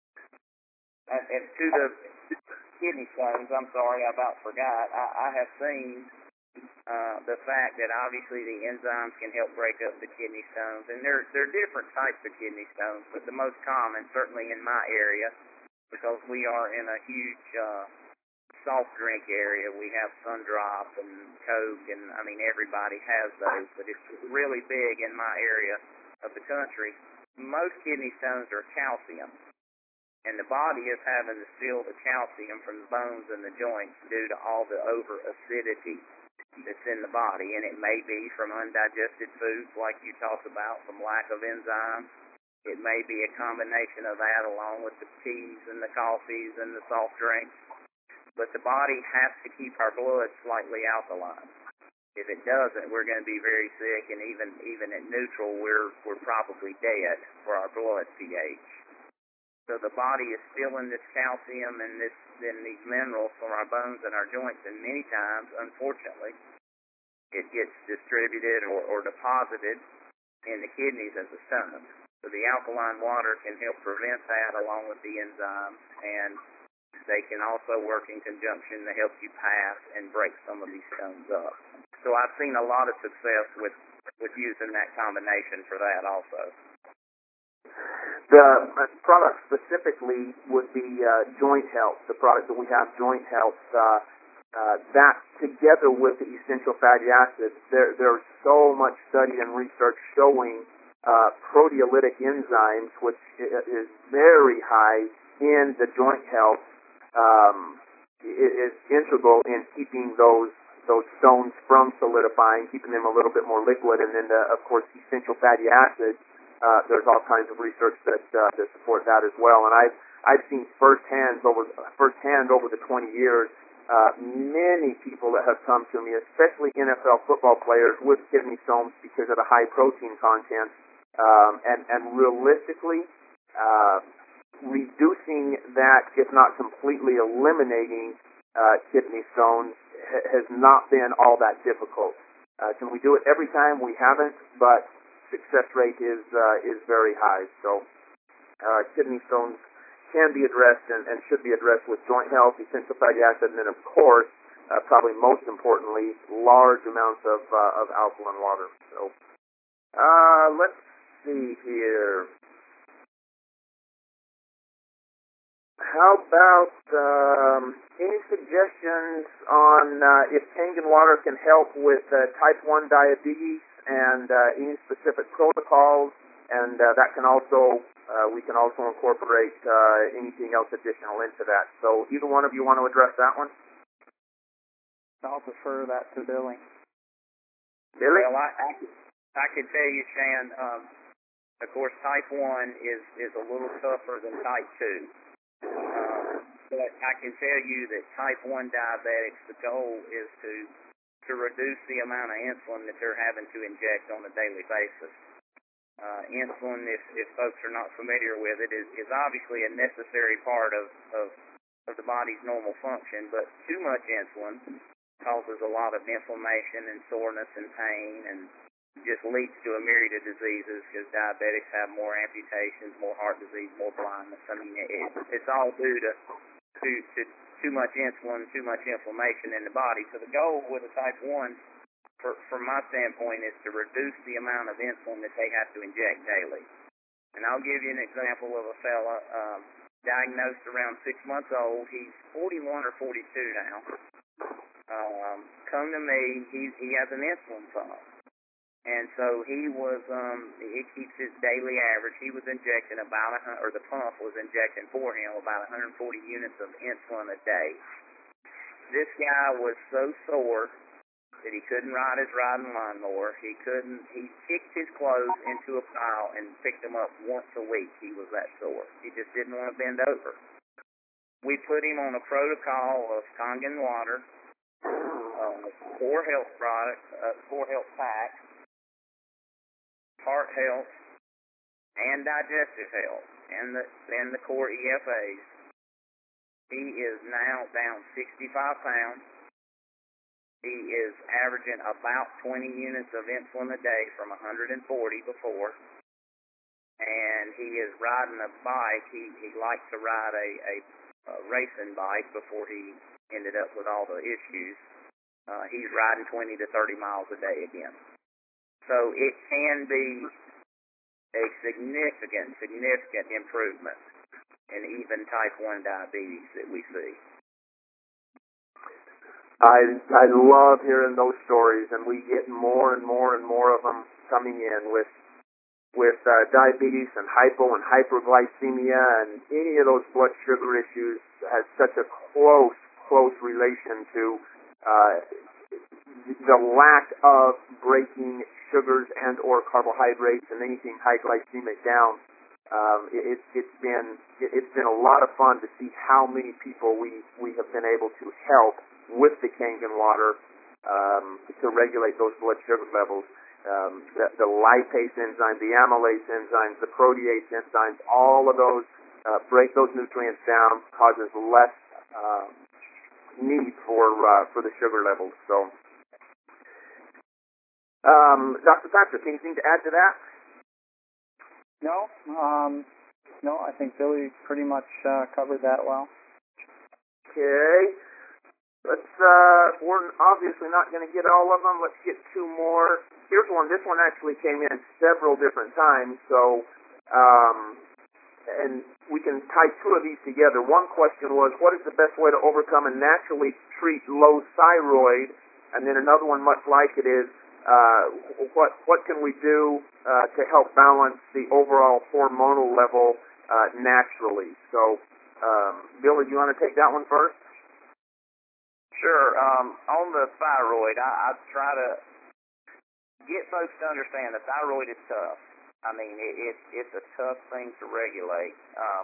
B: And, and to the kidney stones, I'm sorry, I about forgot. I, I have seen uh, the fact that obviously the enzymes can help break up the kidney stones, and there there are different types of kidney stones, but the most common, certainly in my area, because we are in a huge uh, soft drink area. We have Sundrop and Coke, and I mean everybody has those, but it's really big in my area of the country. Most kidney stones are calcium, and the body is having to steal the calcium from the bones and the joints due to all the over acidity that's in the body, and it may be from undigested foods like you talked about, from lack of enzymes. It may be a combination of that along with the teas and the coffees and the soft drinks. But the body has to keep our blood slightly alkaline. If it doesn't, we're going to be very sick, and even even at neutral, we're we're probably dead for our blood pH. So the body is stealing this calcium and this and these minerals from our bones and our joints, and many times, unfortunately, it gets distributed or, or deposited in the kidneys as a stone. So the alkaline water can help prevent that along with the enzymes, and they can also work in conjunction to help you pass and break some of these stones up. So I've seen a lot of success with, with using that combination for that also.
A: The product specifically would be uh, Joint Health, the product that we have, Joint Health. Uh, uh, that together with the essential fatty acids, there, there's so much study and research showing Uh, proteolytic enzymes, which is very high in the joint health, um, is integral in keeping those those stones from solidifying, keeping them a little bit more liquid. And then, the, of course, essential fatty acids. Uh, there's all kinds of research that uh, that support that as well. And I've I've seen firsthand over firsthand over the twenty years. Uh, many people that have come to me, especially N F L football players with kidney stones because of the high protein content. Um, and, and realistically, uh, reducing that, if not completely eliminating uh, kidney stones, ha- has not been all that difficult. Uh, can we do it every time? We haven't, but success rate is uh, is very high. So uh, kidney stones can be addressed and, and should be addressed with joint health, essential fatty acid, and then, of course, uh, probably most importantly, large amounts of uh, of alkaline water. So uh, let's see here. How about um, any suggestions on uh, if Kangen water can help with uh, type one diabetes, and uh, any specific protocols? And uh, that can also uh, we can also incorporate uh, anything else additional into that. So either one of you want to address that one?
C: I'll defer that to Billy.
A: Billy?
B: Well, I, I, I can tell you, Shan, um, of course, type one is, is a little tougher than type two. Um, but I can tell you that type one diabetics, the goal is to, to reduce the amount of insulin that they're having to inject on a daily basis. Uh, insulin, if, if folks are not familiar with it, is, is obviously a necessary part of, of, of the body's normal function, but too much insulin causes a lot of inflammation and soreness and pain and just leads to a myriad of diseases because diabetics have more amputations, more heart disease, more blindness. I mean, it, it's all due to, to, to too much insulin, too much inflammation in the body. So the goal with a type one, For, from my standpoint, is to reduce the amount of insulin that they have to inject daily. And I'll give you an example of a fella um, diagnosed around six months old. He's forty-one or forty-two now. Um, come to me, he, he has an insulin pump. And so he was, um, it keeps his daily average. He was injecting about, a, or the pump was injecting for him about one hundred forty units of insulin a day. This guy was so sore that he couldn't ride his riding lawnmower. He couldn't, he kicked his clothes into a pile and picked them up once a week. He was that sore. He just didn't want to bend over. We put him on a protocol of Kangen water, uh, Core Health product, uh, Core Health pack, heart health, and digestive health, and the, and the Core E F As. He is now down sixty-five pounds. He is averaging about twenty units of insulin a day from one hundred forty before. And he is riding a bike. He, he liked to ride a, a, a racing bike before he ended up with all the issues. Uh, he's riding twenty to thirty miles a day again. So it can be a significant, significant improvement in even type one diabetes that we see.
A: I I love hearing those stories, and we get more and more and more of them coming in with with uh, diabetes and hypo and hyperglycemia, and any of those blood sugar issues has such a close close relation to uh, the lack of breaking sugars and or carbohydrates and anything high glycemic down. Um, it, it's been it, it's been a lot of fun to see how many people we we have been able to help with the Kangen water um, to regulate those blood sugar levels. Um, the, the lipase enzyme, the amylase enzymes, the protease enzymes, all of those uh, break those nutrients down, causes less uh, need for uh, for the sugar levels. So, um, Doctor Patrick, anything to add to that?
C: No, um, no, I think Billy pretty much uh, covered that well.
A: Okay. Let's, uh, we're obviously not going to get all of them. Let's get two more. Here's one. This one actually came in several different times, so, um, and we can tie two of these together. One question was, what is the best way to overcome and naturally treat low thyroid? And then another one much like it is, uh, what, what can we do, uh, to help balance the overall hormonal level, uh, naturally? So, um, Bill, do you want to take that one first?
B: Sure. Um, on the thyroid, I, I try to get folks to understand that thyroid is tough. I mean, it, it, it's a tough thing to regulate. Um,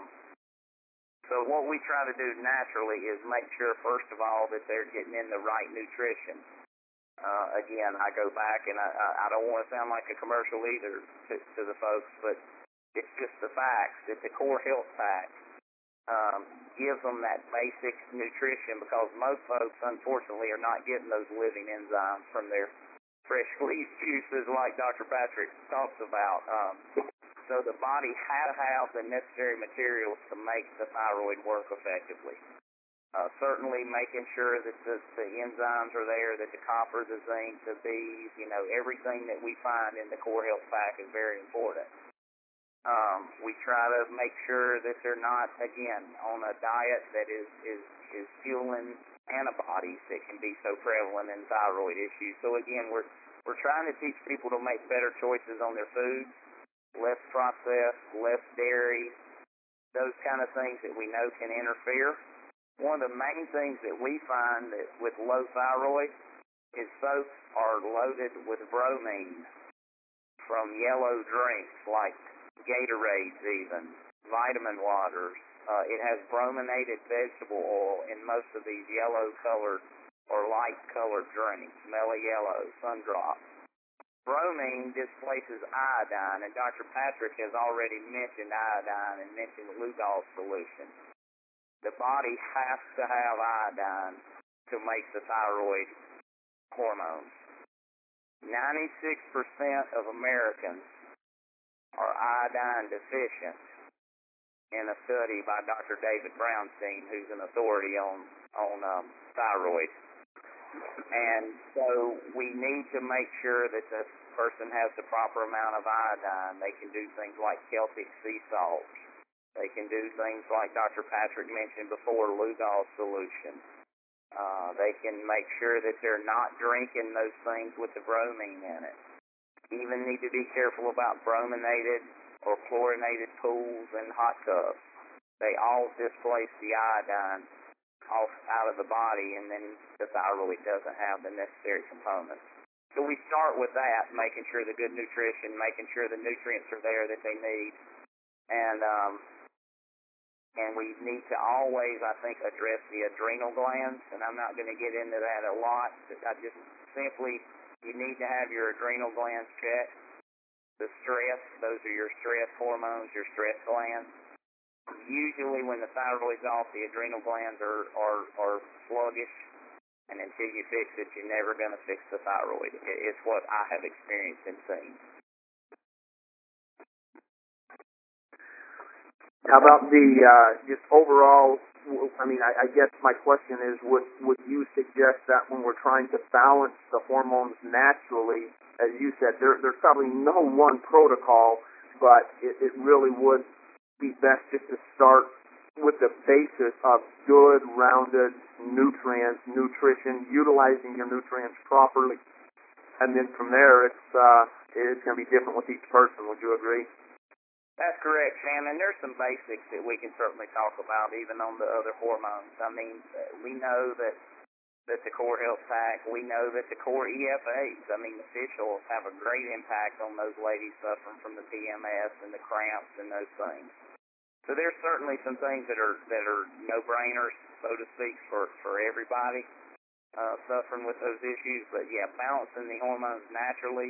B: so what we try to do naturally is make sure, first of all, that they're getting in the right nutrition. Uh, again, I go back, and I, I don't want to sound like a commercial either to, to the folks, but it's just the facts that the Core Health Pack Um, gives them that basic nutrition, because most folks, unfortunately, are not getting those living enzymes from their fresh squeezed juices like Doctor Patrick talks about. Um, so the body has to have the necessary materials to make the thyroid work effectively. Uh, certainly making sure that the, the enzymes are there, that the copper, the zinc, the B's, you know, everything that we find in the Core Health Pack is very important. Um, we try to make sure that they're not, again, on a diet that is, is, is fueling antibodies that can be so prevalent in thyroid issues. So again, we're, we're trying to teach people to make better choices on their foods, less processed, less dairy, those kind of things that we know can interfere. One of the main things that we find that with low thyroid is folks are loaded with bromine from yellow drinks like Gatorades, even vitamin waters. Uh, it has brominated vegetable oil in most of these yellow-colored or light-colored drinks, mellow yellow, sun drops. bromine displaces iodine, and Doctor Patrick has already mentioned iodine and mentioned Lugol's solution. The body has to have iodine to make the thyroid hormones. ninety-six percent of Americans are iodine deficient in a study by Doctor David Brownstein, who's an authority on, on um, thyroid. And so we need to make sure that the person has the proper amount of iodine. They can do things like Celtic sea salt. They can do things like Doctor Patrick mentioned before, Lugol's solution. Uh, they can make sure that they're not drinking those things with the bromine in it. Even need to be careful about brominated or chlorinated pools and hot tubs. They all displace the iodine off out of the body, and then the thyroid doesn't have the necessary components. So we start with that, making sure the good nutrition, making sure the nutrients are there that they need, and um, and we need to always, I think, address the adrenal glands, and I'm not going to get into that a lot. I just simply, you need to have your adrenal glands checked. The stress, those are your stress hormones, your stress glands. Usually when the thyroid's off, the adrenal glands are, are, are sluggish, and until you fix it, you're never going to fix the thyroid. It's what I have experienced and seen.
A: How about the, uh, just overall, I mean, I, I guess my question is, would, would you suggest that when we're trying to balance the hormones naturally, as you said, there, there's probably no one protocol, but it, it really would be best just to start with the basis of good, rounded nutrients, nutrition, utilizing your nutrients properly, and then from there, it's uh, it's going to be different with each person. Would you agree?
B: That's correct, Shannon. There's some basics that we can certainly talk about, even on the other hormones. I mean, we know that that the Core Health Pack, we know that the Core E F As, I mean, the fish oils have a great impact on those ladies suffering from the P M S and the cramps and those things. So there's certainly some things that are that are no-brainers, so to speak, for, for everybody uh, suffering with those issues. But, yeah, balancing the hormones naturally,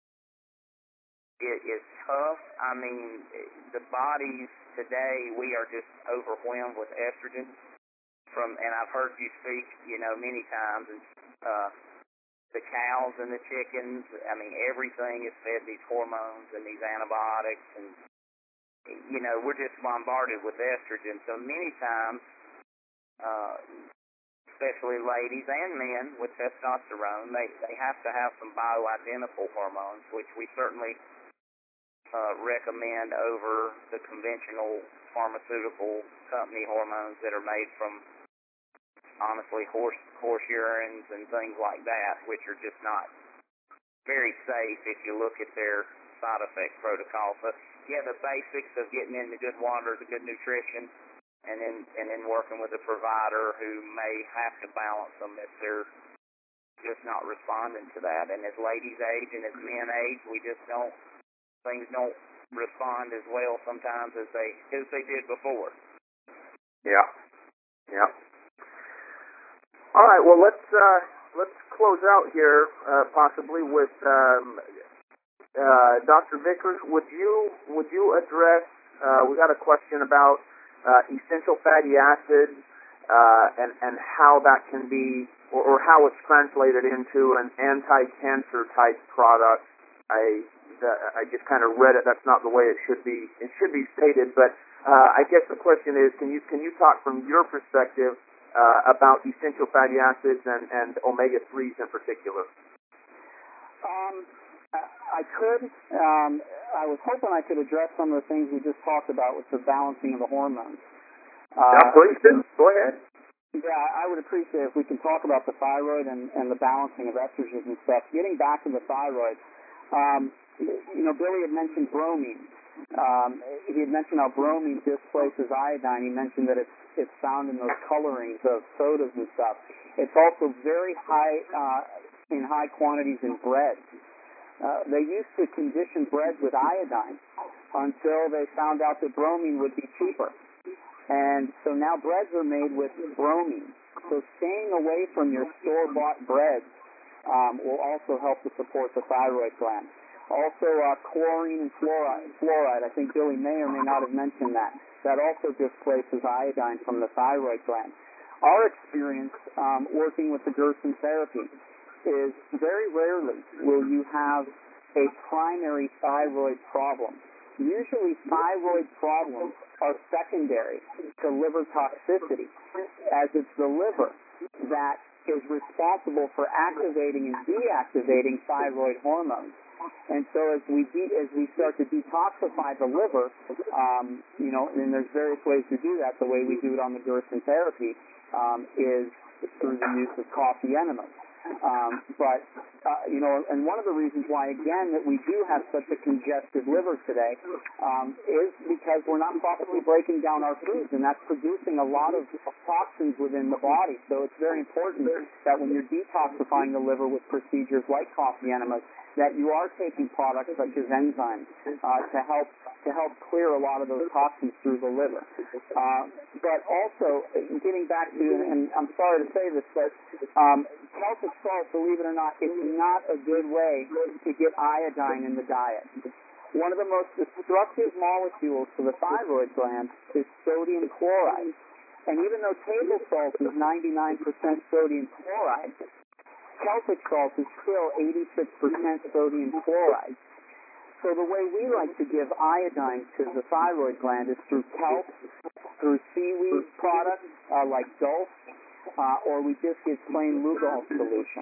B: it is tough. I mean, the bodies today, we are just overwhelmed with estrogen. From, and I've heard you speak, you know, many times, and uh, the cows and the chickens, I mean, everything is fed these hormones and these antibiotics, and you know, we're just bombarded with estrogen. So many times, uh, especially ladies and men with testosterone, they, they have to have some bioidentical hormones, which we certainly uh, recommend over the conventional pharmaceutical company hormones that are made from, honestly, horse, horse urines and things like that, which are just not very safe if you look at their side effect protocol. So, yeah, the basics of getting into good water, the good nutrition, and then and then working with a provider who may have to balance them if they're just not responding to that. And as ladies age and as men age, we just don't, things don't respond as well sometimes as they as they did before.
A: Yeah, yeah. All right, well, let's uh, let's close out here uh, possibly with. Um, Uh, Doctor Vickers, would you would you address? Uh, we got a question about uh, essential fatty acids uh, and and how that can be, or, or how it's translated into an anti-cancer type product. I the, I just kind of read it. That's not the way it should be. It should be stated. But uh, I guess the question is, can you can you talk from your perspective uh, about essential fatty acids and and omega threes in particular?
C: Um. I could. Um, I was hoping I could address some of the things we just talked about with the balancing of the hormones. Uh,
A: yeah, please do. Go ahead.
C: Yeah, I would appreciate if we can talk about the thyroid and, and the balancing of estrogens and stuff. Getting back to the thyroid, um, you know, Billy had mentioned bromine. Um, he had mentioned how bromine displaces iodine. He mentioned that it's it's found in those colorings of sodas and stuff. It's also very high uh, in high quantities in bread. Uh, they used to condition breads with iodine until they found out that bromine would be cheaper. And so now breads are made with bromine. So staying away from your store-bought breads um, will also help to support the thyroid gland. Also, uh, chlorine and fluoride, fluoride, I think Billy may or may not have mentioned that. That also displaces iodine from the thyroid gland. Our experience um, working with the Gerson therapy is very rarely will you have a primary thyroid problem. Usually thyroid problems are secondary to liver toxicity, as it's the liver that is responsible for activating and deactivating thyroid hormones. And so as we de- as we start to detoxify the liver, um, you know, and there's various ways to do that. The way we do it on the Gerson therapy um, is through the use of coffee enemas. Um, but, uh, you know, and one of the reasons why, again, that we do have such a congested liver today um, is because we're not properly breaking down our foods, and that's producing a lot of toxins within the body. So it's very important that when you're detoxifying the liver with procedures like coffee enemas, that you are taking products such as enzymes uh, to help to help clear a lot of those toxins through the liver. Uh, but also, getting back to, and I'm sorry to say this, but um, Celtic salt, believe it or not, is not a good way to get iodine in the diet. One of the most destructive molecules to the thyroid gland is sodium chloride. And even though table salt is ninety-nine percent sodium chloride, Celtic salt is still eighty-six percent sodium chloride. So the way we like to give iodine to the thyroid gland is through kelp, through seaweed products uh, like Dulse, uh, or we just give plain Lugol solution.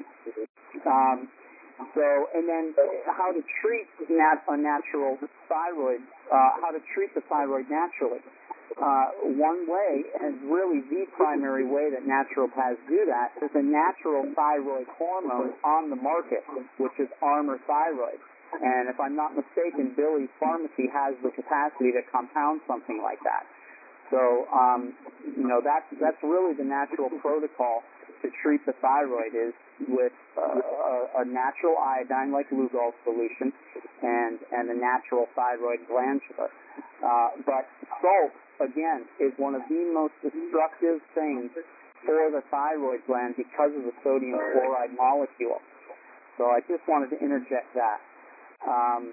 C: Um, so, and then how to treat nat- a natural thyroid, uh, how to treat the thyroid naturally. Uh, one way, and really the primary way that naturopaths do that, is a natural thyroid hormone on the market, which is Armour Thyroid. And if I'm not mistaken, Billy's Pharmacy has the capacity to compound something like that. So, um, you know, that's, that's really the natural protocol to treat the thyroid, is with uh, a, a natural iodine like Lugol solution and, and a natural thyroid glandular. Uh, but salt, again, is one of the most destructive things for the thyroid gland because of the sodium chloride molecule. So I just wanted to interject that. Um,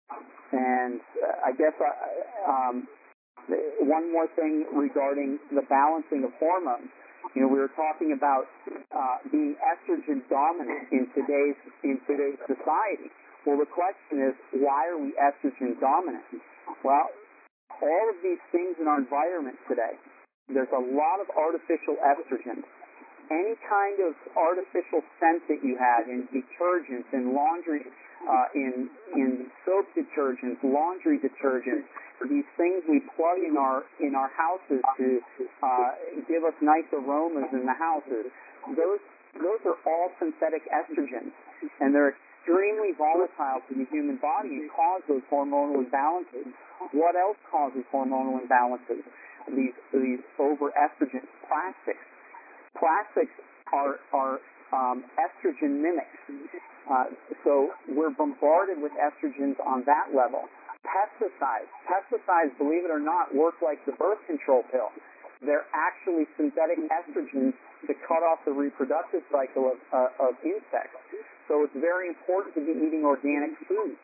C: and uh, I guess I, um, one more thing regarding the balancing of hormones. You know, we were talking about uh, being estrogen dominant in today's in today's society. Well, the question is, why are we estrogen dominant? Well, all of these things in our environment today, there's a lot of artificial estrogens. Any kind of artificial scent that you have in detergents, in laundry, uh, in in soap detergents, laundry detergents, these things we plug in our in our houses to uh, give us nice aromas in the houses. Those those are all synthetic estrogens, and they're extremely volatile to the human body and cause those hormonal imbalances. What else causes hormonal imbalances? These these overestrogens, plastics. Plastics are are um, estrogen mimics. Uh, so we're bombarded with estrogens on that level. Pesticides. Pesticides, believe it or not, work like the birth control pill. They're actually synthetic estrogens to cut off the reproductive cycle of, uh, of insects. So it's very important to be eating organic food.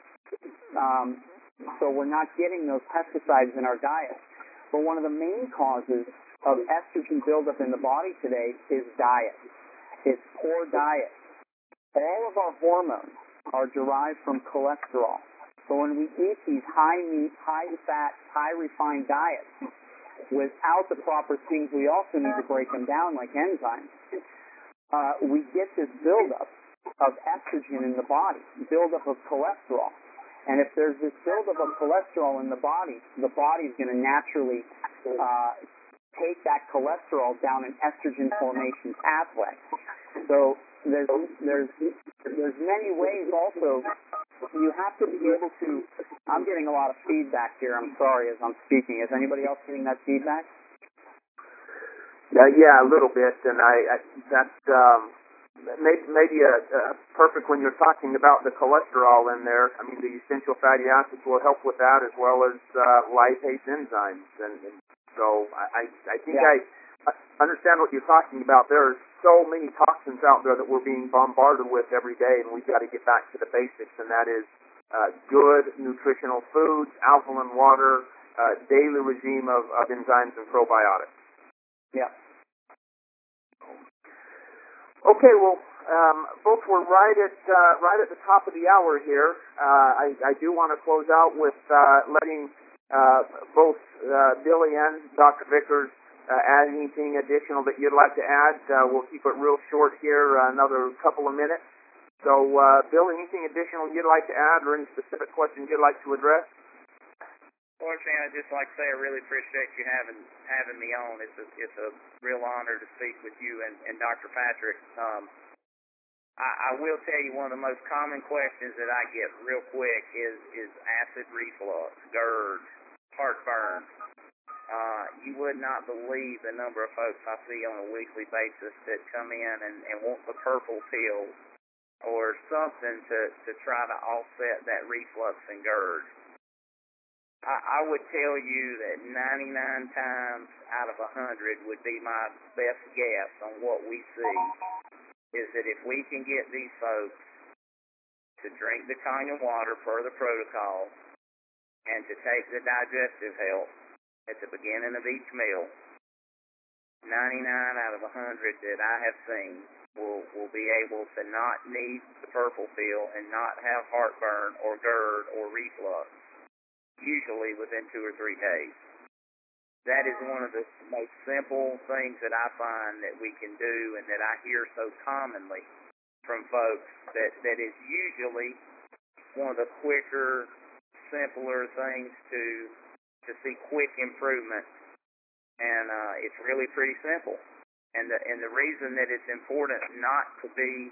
C: Um, so we're not getting those pesticides in our diet. But one of the main causes of estrogen buildup in the body today is diet. It's poor diet. All of our hormones are derived from cholesterol. So when we eat these high meat, high fat, high refined diets, without the proper things, we also need to break them down like enzymes. Uh, we get this buildup of estrogen in the body, buildup of cholesterol. And if there's this buildup of cholesterol in the body, the body's going to naturally uh, take that cholesterol down an estrogen formation pathway. So there's there's there's many ways also. You have to be able to. I'm getting a lot of feedback here. I'm sorry as I'm speaking. Is anybody else getting that feedback?
A: Uh, yeah, a little bit, and I, I that's um, maybe maybe a, a perfect when you're talking about the cholesterol in there. I mean, the essential fatty acids will help with that, as well as uh, lipase enzymes, and, and so I I think
C: yeah.
A: I understand what you're talking about there. so many toxins out there that we're being bombarded with every day, and we've got to get back to the basics, and that is uh, good nutritional foods, alkaline water, uh, daily regime of, of enzymes and probiotics.
C: Yeah.
A: Okay, well, um, folks, we're right at uh, right at the top of the hour here. Uh, I, I do want to close out with uh, letting uh, both uh, Billy and Doctor Vickers uh, add anything additional that you'd like to add. Uh, we'll keep it real short here, uh, another couple of minutes. So, uh, Bill, anything additional you'd like to add, or any specific questions you'd like to address?
B: Well, Shan, I'd just like to say I really appreciate you having having me on. It's a it's a real honor to speak with you and, and Doctor Patrick. Um, I, I will tell you one of the most common questions that I get real quick is is acid reflux, GERD, heartburn. Uh, you would not believe the number of folks I see on a weekly basis that come in and, and want the purple pill or something to, to try to offset that reflux and GERD. I, I would tell you that ninety-nine times out of one hundred would be my best guess on what we see, is that if we can get these folks to drink the Kangen water per the protocol and to take the digestive health at the beginning of each meal, ninety-nine out of one hundred that I have seen will, will be able to not need the purple pill and not have heartburn or GERD or reflux, usually within two or three days. That is one of the most simple things that I find that we can do and that I hear so commonly from folks that, that is usually one of the quicker, simpler things to to see quick improvement. And uh, it's really pretty simple. And the, and the reason that it's important not to be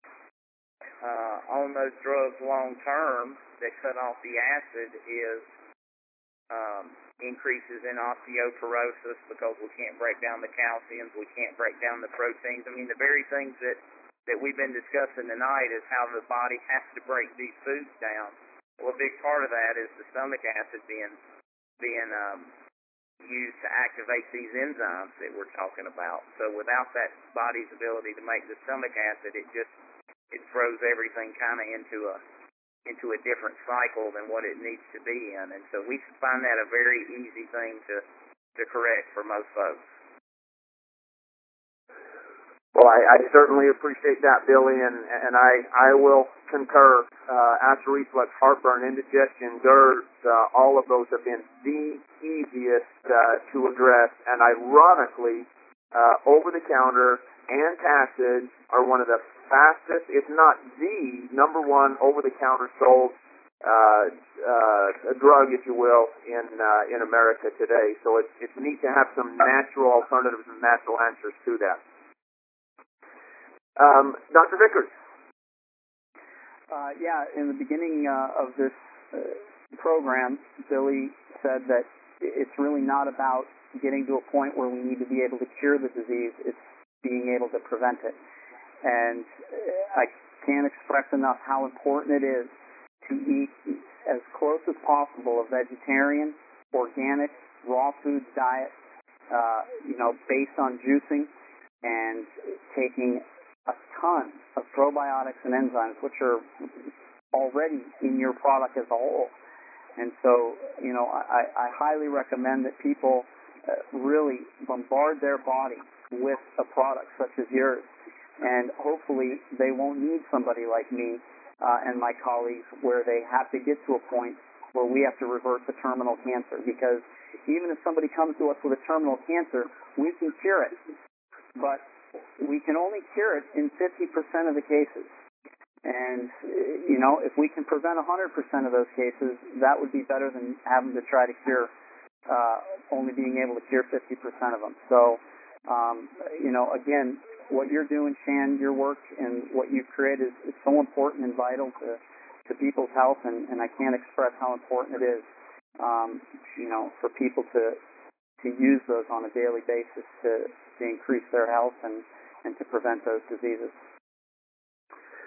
B: uh, on those drugs long term that cut off the acid is um, increases in osteoporosis because we can't break down the calciums, we can't break down the proteins. I mean, the very things that, that we've been discussing tonight is how the body has to break these foods down. Well, a big part of that is the stomach acid being being um, used to activate these enzymes that we're talking about. So without that body's ability to make the stomach acid, it just it throws everything kind of into a into a different cycle than what it needs to be in. And so we find that a very easy thing to to correct for most folks.
A: Well, I, I certainly appreciate that, Billy, and, and I, I will concur. Uh, acid reflux, heartburn, indigestion, GERD, uh, all of those have been the easiest uh, to address. And ironically, uh, over-the-counter antacids are one of the fastest, if not the number one over-the-counter sold uh, uh, drug, if you will, in uh, in America today. So it's, it's neat to have some natural alternatives and natural answers to that. Um, Doctor Vickers.
C: Uh, yeah, in the beginning uh, of this uh, program, Billy said that it's really not about getting to a point where we need to be able to cure the disease. It's being able to prevent it. And I can't express enough how important it is to eat as close as possible a vegetarian, organic, raw foods diet, uh, you know, based on juicing and taking a ton of probiotics and enzymes, which are already in your product as a whole. And so, you know, I, I highly recommend that people uh, really bombard their body with a product such as yours. And hopefully they won't need somebody like me uh, and my colleagues where they have to get to a point where we have to revert to terminal cancer. Because even if somebody comes to us with a terminal cancer, we can cure it. But we can only cure it in fifty percent of the cases. And, you know, if we can prevent one hundred percent of those cases, that would be better than having to try to cure, uh, only being able to cure fifty percent of them. So, um, you know, again, what you're doing, Shan, your work and what you've created is, is so important and vital to, to people's health, and, and I can't express how important it is, um, you know, for people to to use those on a daily basis to, to increase their health and, and to prevent those diseases.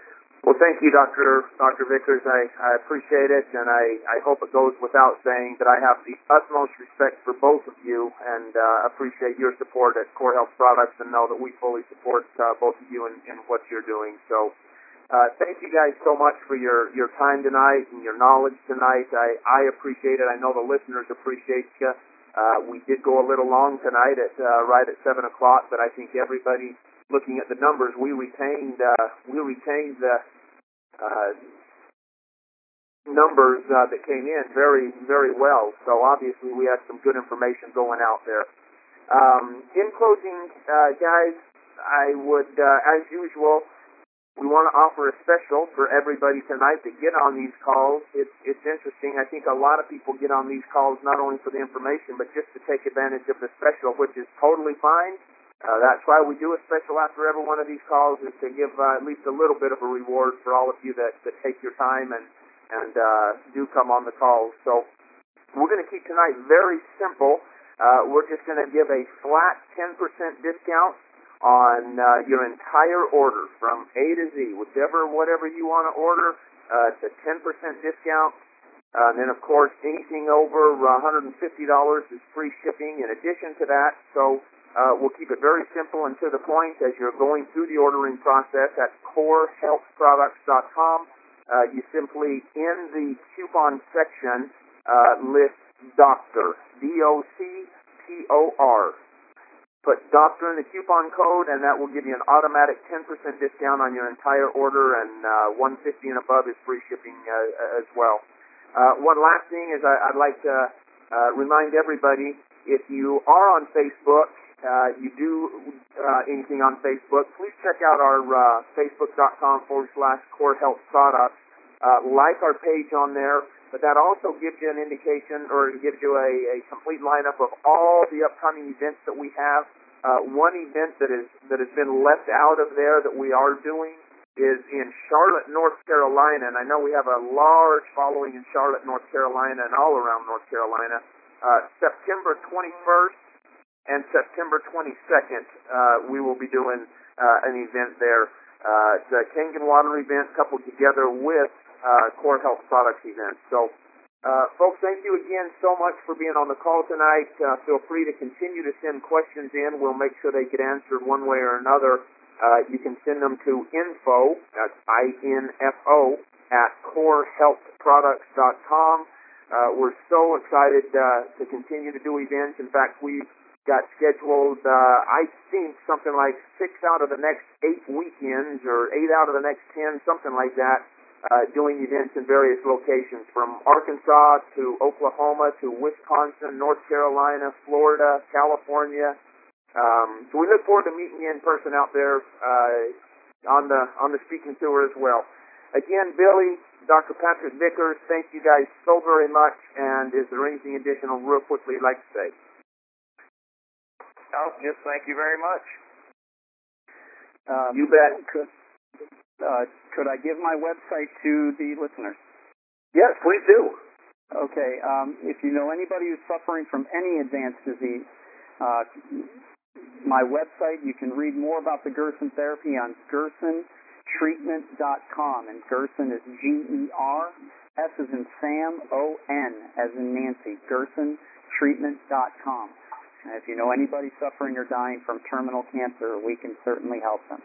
A: Well, thank you, Doctor Doctor Vickers. I, I appreciate it, and I, I hope it goes without saying that I have the utmost respect for both of you and uh, appreciate your support at Core Health Products and know that we fully support uh, both of you in, in what you're doing. So uh, thank you guys so much for your, your time tonight and your knowledge tonight. I, I appreciate it. I know the listeners appreciate you. Uh, we did go a little long tonight at uh, right at seven o'clock, but I think everybody, looking at the numbers, we retained uh, we retained the uh, numbers uh, that came in very very well. So obviously we had some good information going out there. Um, in closing, uh, guys, I would, uh, as usual, we want to offer a special for everybody tonight to get on these calls. It's it's interesting. I think a lot of people get on these calls not only for the information, but just to take advantage of the special, which is totally fine. Uh, that's why we do a special after every one of these calls, is to give uh, at least a little bit of a reward for all of you that, that take your time and, and uh, do come on the calls. So we're going to keep tonight very simple. Uh, we're just going to give a flat ten percent discount on uh, your entire order from A to Z, whichever, whatever you want to order. Uh, it's a ten percent discount. Uh, and then, of course, anything over uh, one hundred fifty dollars is free shipping in addition to that. So uh, we'll keep it very simple and to the point as you're going through the ordering process at core health products dot com. Uh, you simply, in the coupon section, uh, list Doctor, D O C T O R. Put Doctor in the coupon code, and that will give you an automatic ten percent discount on your entire order, and uh, one hundred fifty dollars and above is free shipping uh, as well. Uh, one last thing is I, I'd like to uh, remind everybody, if you are on Facebook, uh, you do uh, anything on Facebook, please check out our uh, facebook.com forward slash Core Health Products. Uh, like our page on there, but that also gives you an indication, or it gives you a, a complete lineup of all the upcoming events that we have. Uh, one event that is that has been left out of there that we are doing is in Charlotte, North Carolina, and I know we have a large following in Charlotte, North Carolina, and all around North Carolina. Uh, September twenty-first and September twenty-second, uh, we will be doing uh, an event there. Uh, it's a Kangen Water event coupled together with Uh, Core Health Products event. So, uh, folks, thank you again so much for being on the call tonight. Uh, feel free to continue to send questions in. We'll make sure they get answered one way or another. Uh, you can send them to info, that's I N F O, at core health products dot com. Uh, we're so excited uh, to continue to do events. In fact, we've got scheduled, uh, I think, something like six out of the next eight weekends, or eight out of the next ten, something like that. Uh, doing events in various locations, from Arkansas to Oklahoma to Wisconsin, North Carolina, Florida, California. Um, so we look forward to meeting you in person out there uh, on the on the speaking tour as well. Again, Billy, Doctor Patrick Vickers, thank you guys so very much. And is there anything additional, real quickly, you'd like to say?
B: No, just thank you very much.
C: Um,
A: you bet.
C: Could, uh, could I give my website to the listeners?
A: Yes, please do.
C: Okay. Um, if you know anybody who's suffering from any advanced disease, uh, my website, you can read more about the Gerson therapy on gerson treatment dot com. And Gerson is G E R, S as in Sam, O N as in Nancy, gerson treatment dot com. And if you know anybody suffering or dying from terminal cancer, we can certainly help them.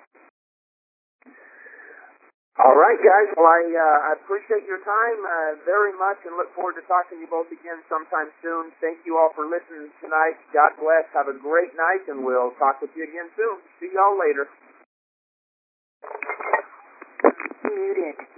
A: All right, guys. Well, I, uh, I appreciate your time uh, very much and look forward to talking to you both again sometime soon. Thank you all for listening tonight. God bless. Have a great night, and we'll talk with you again soon. See y'all later.
D: Muted.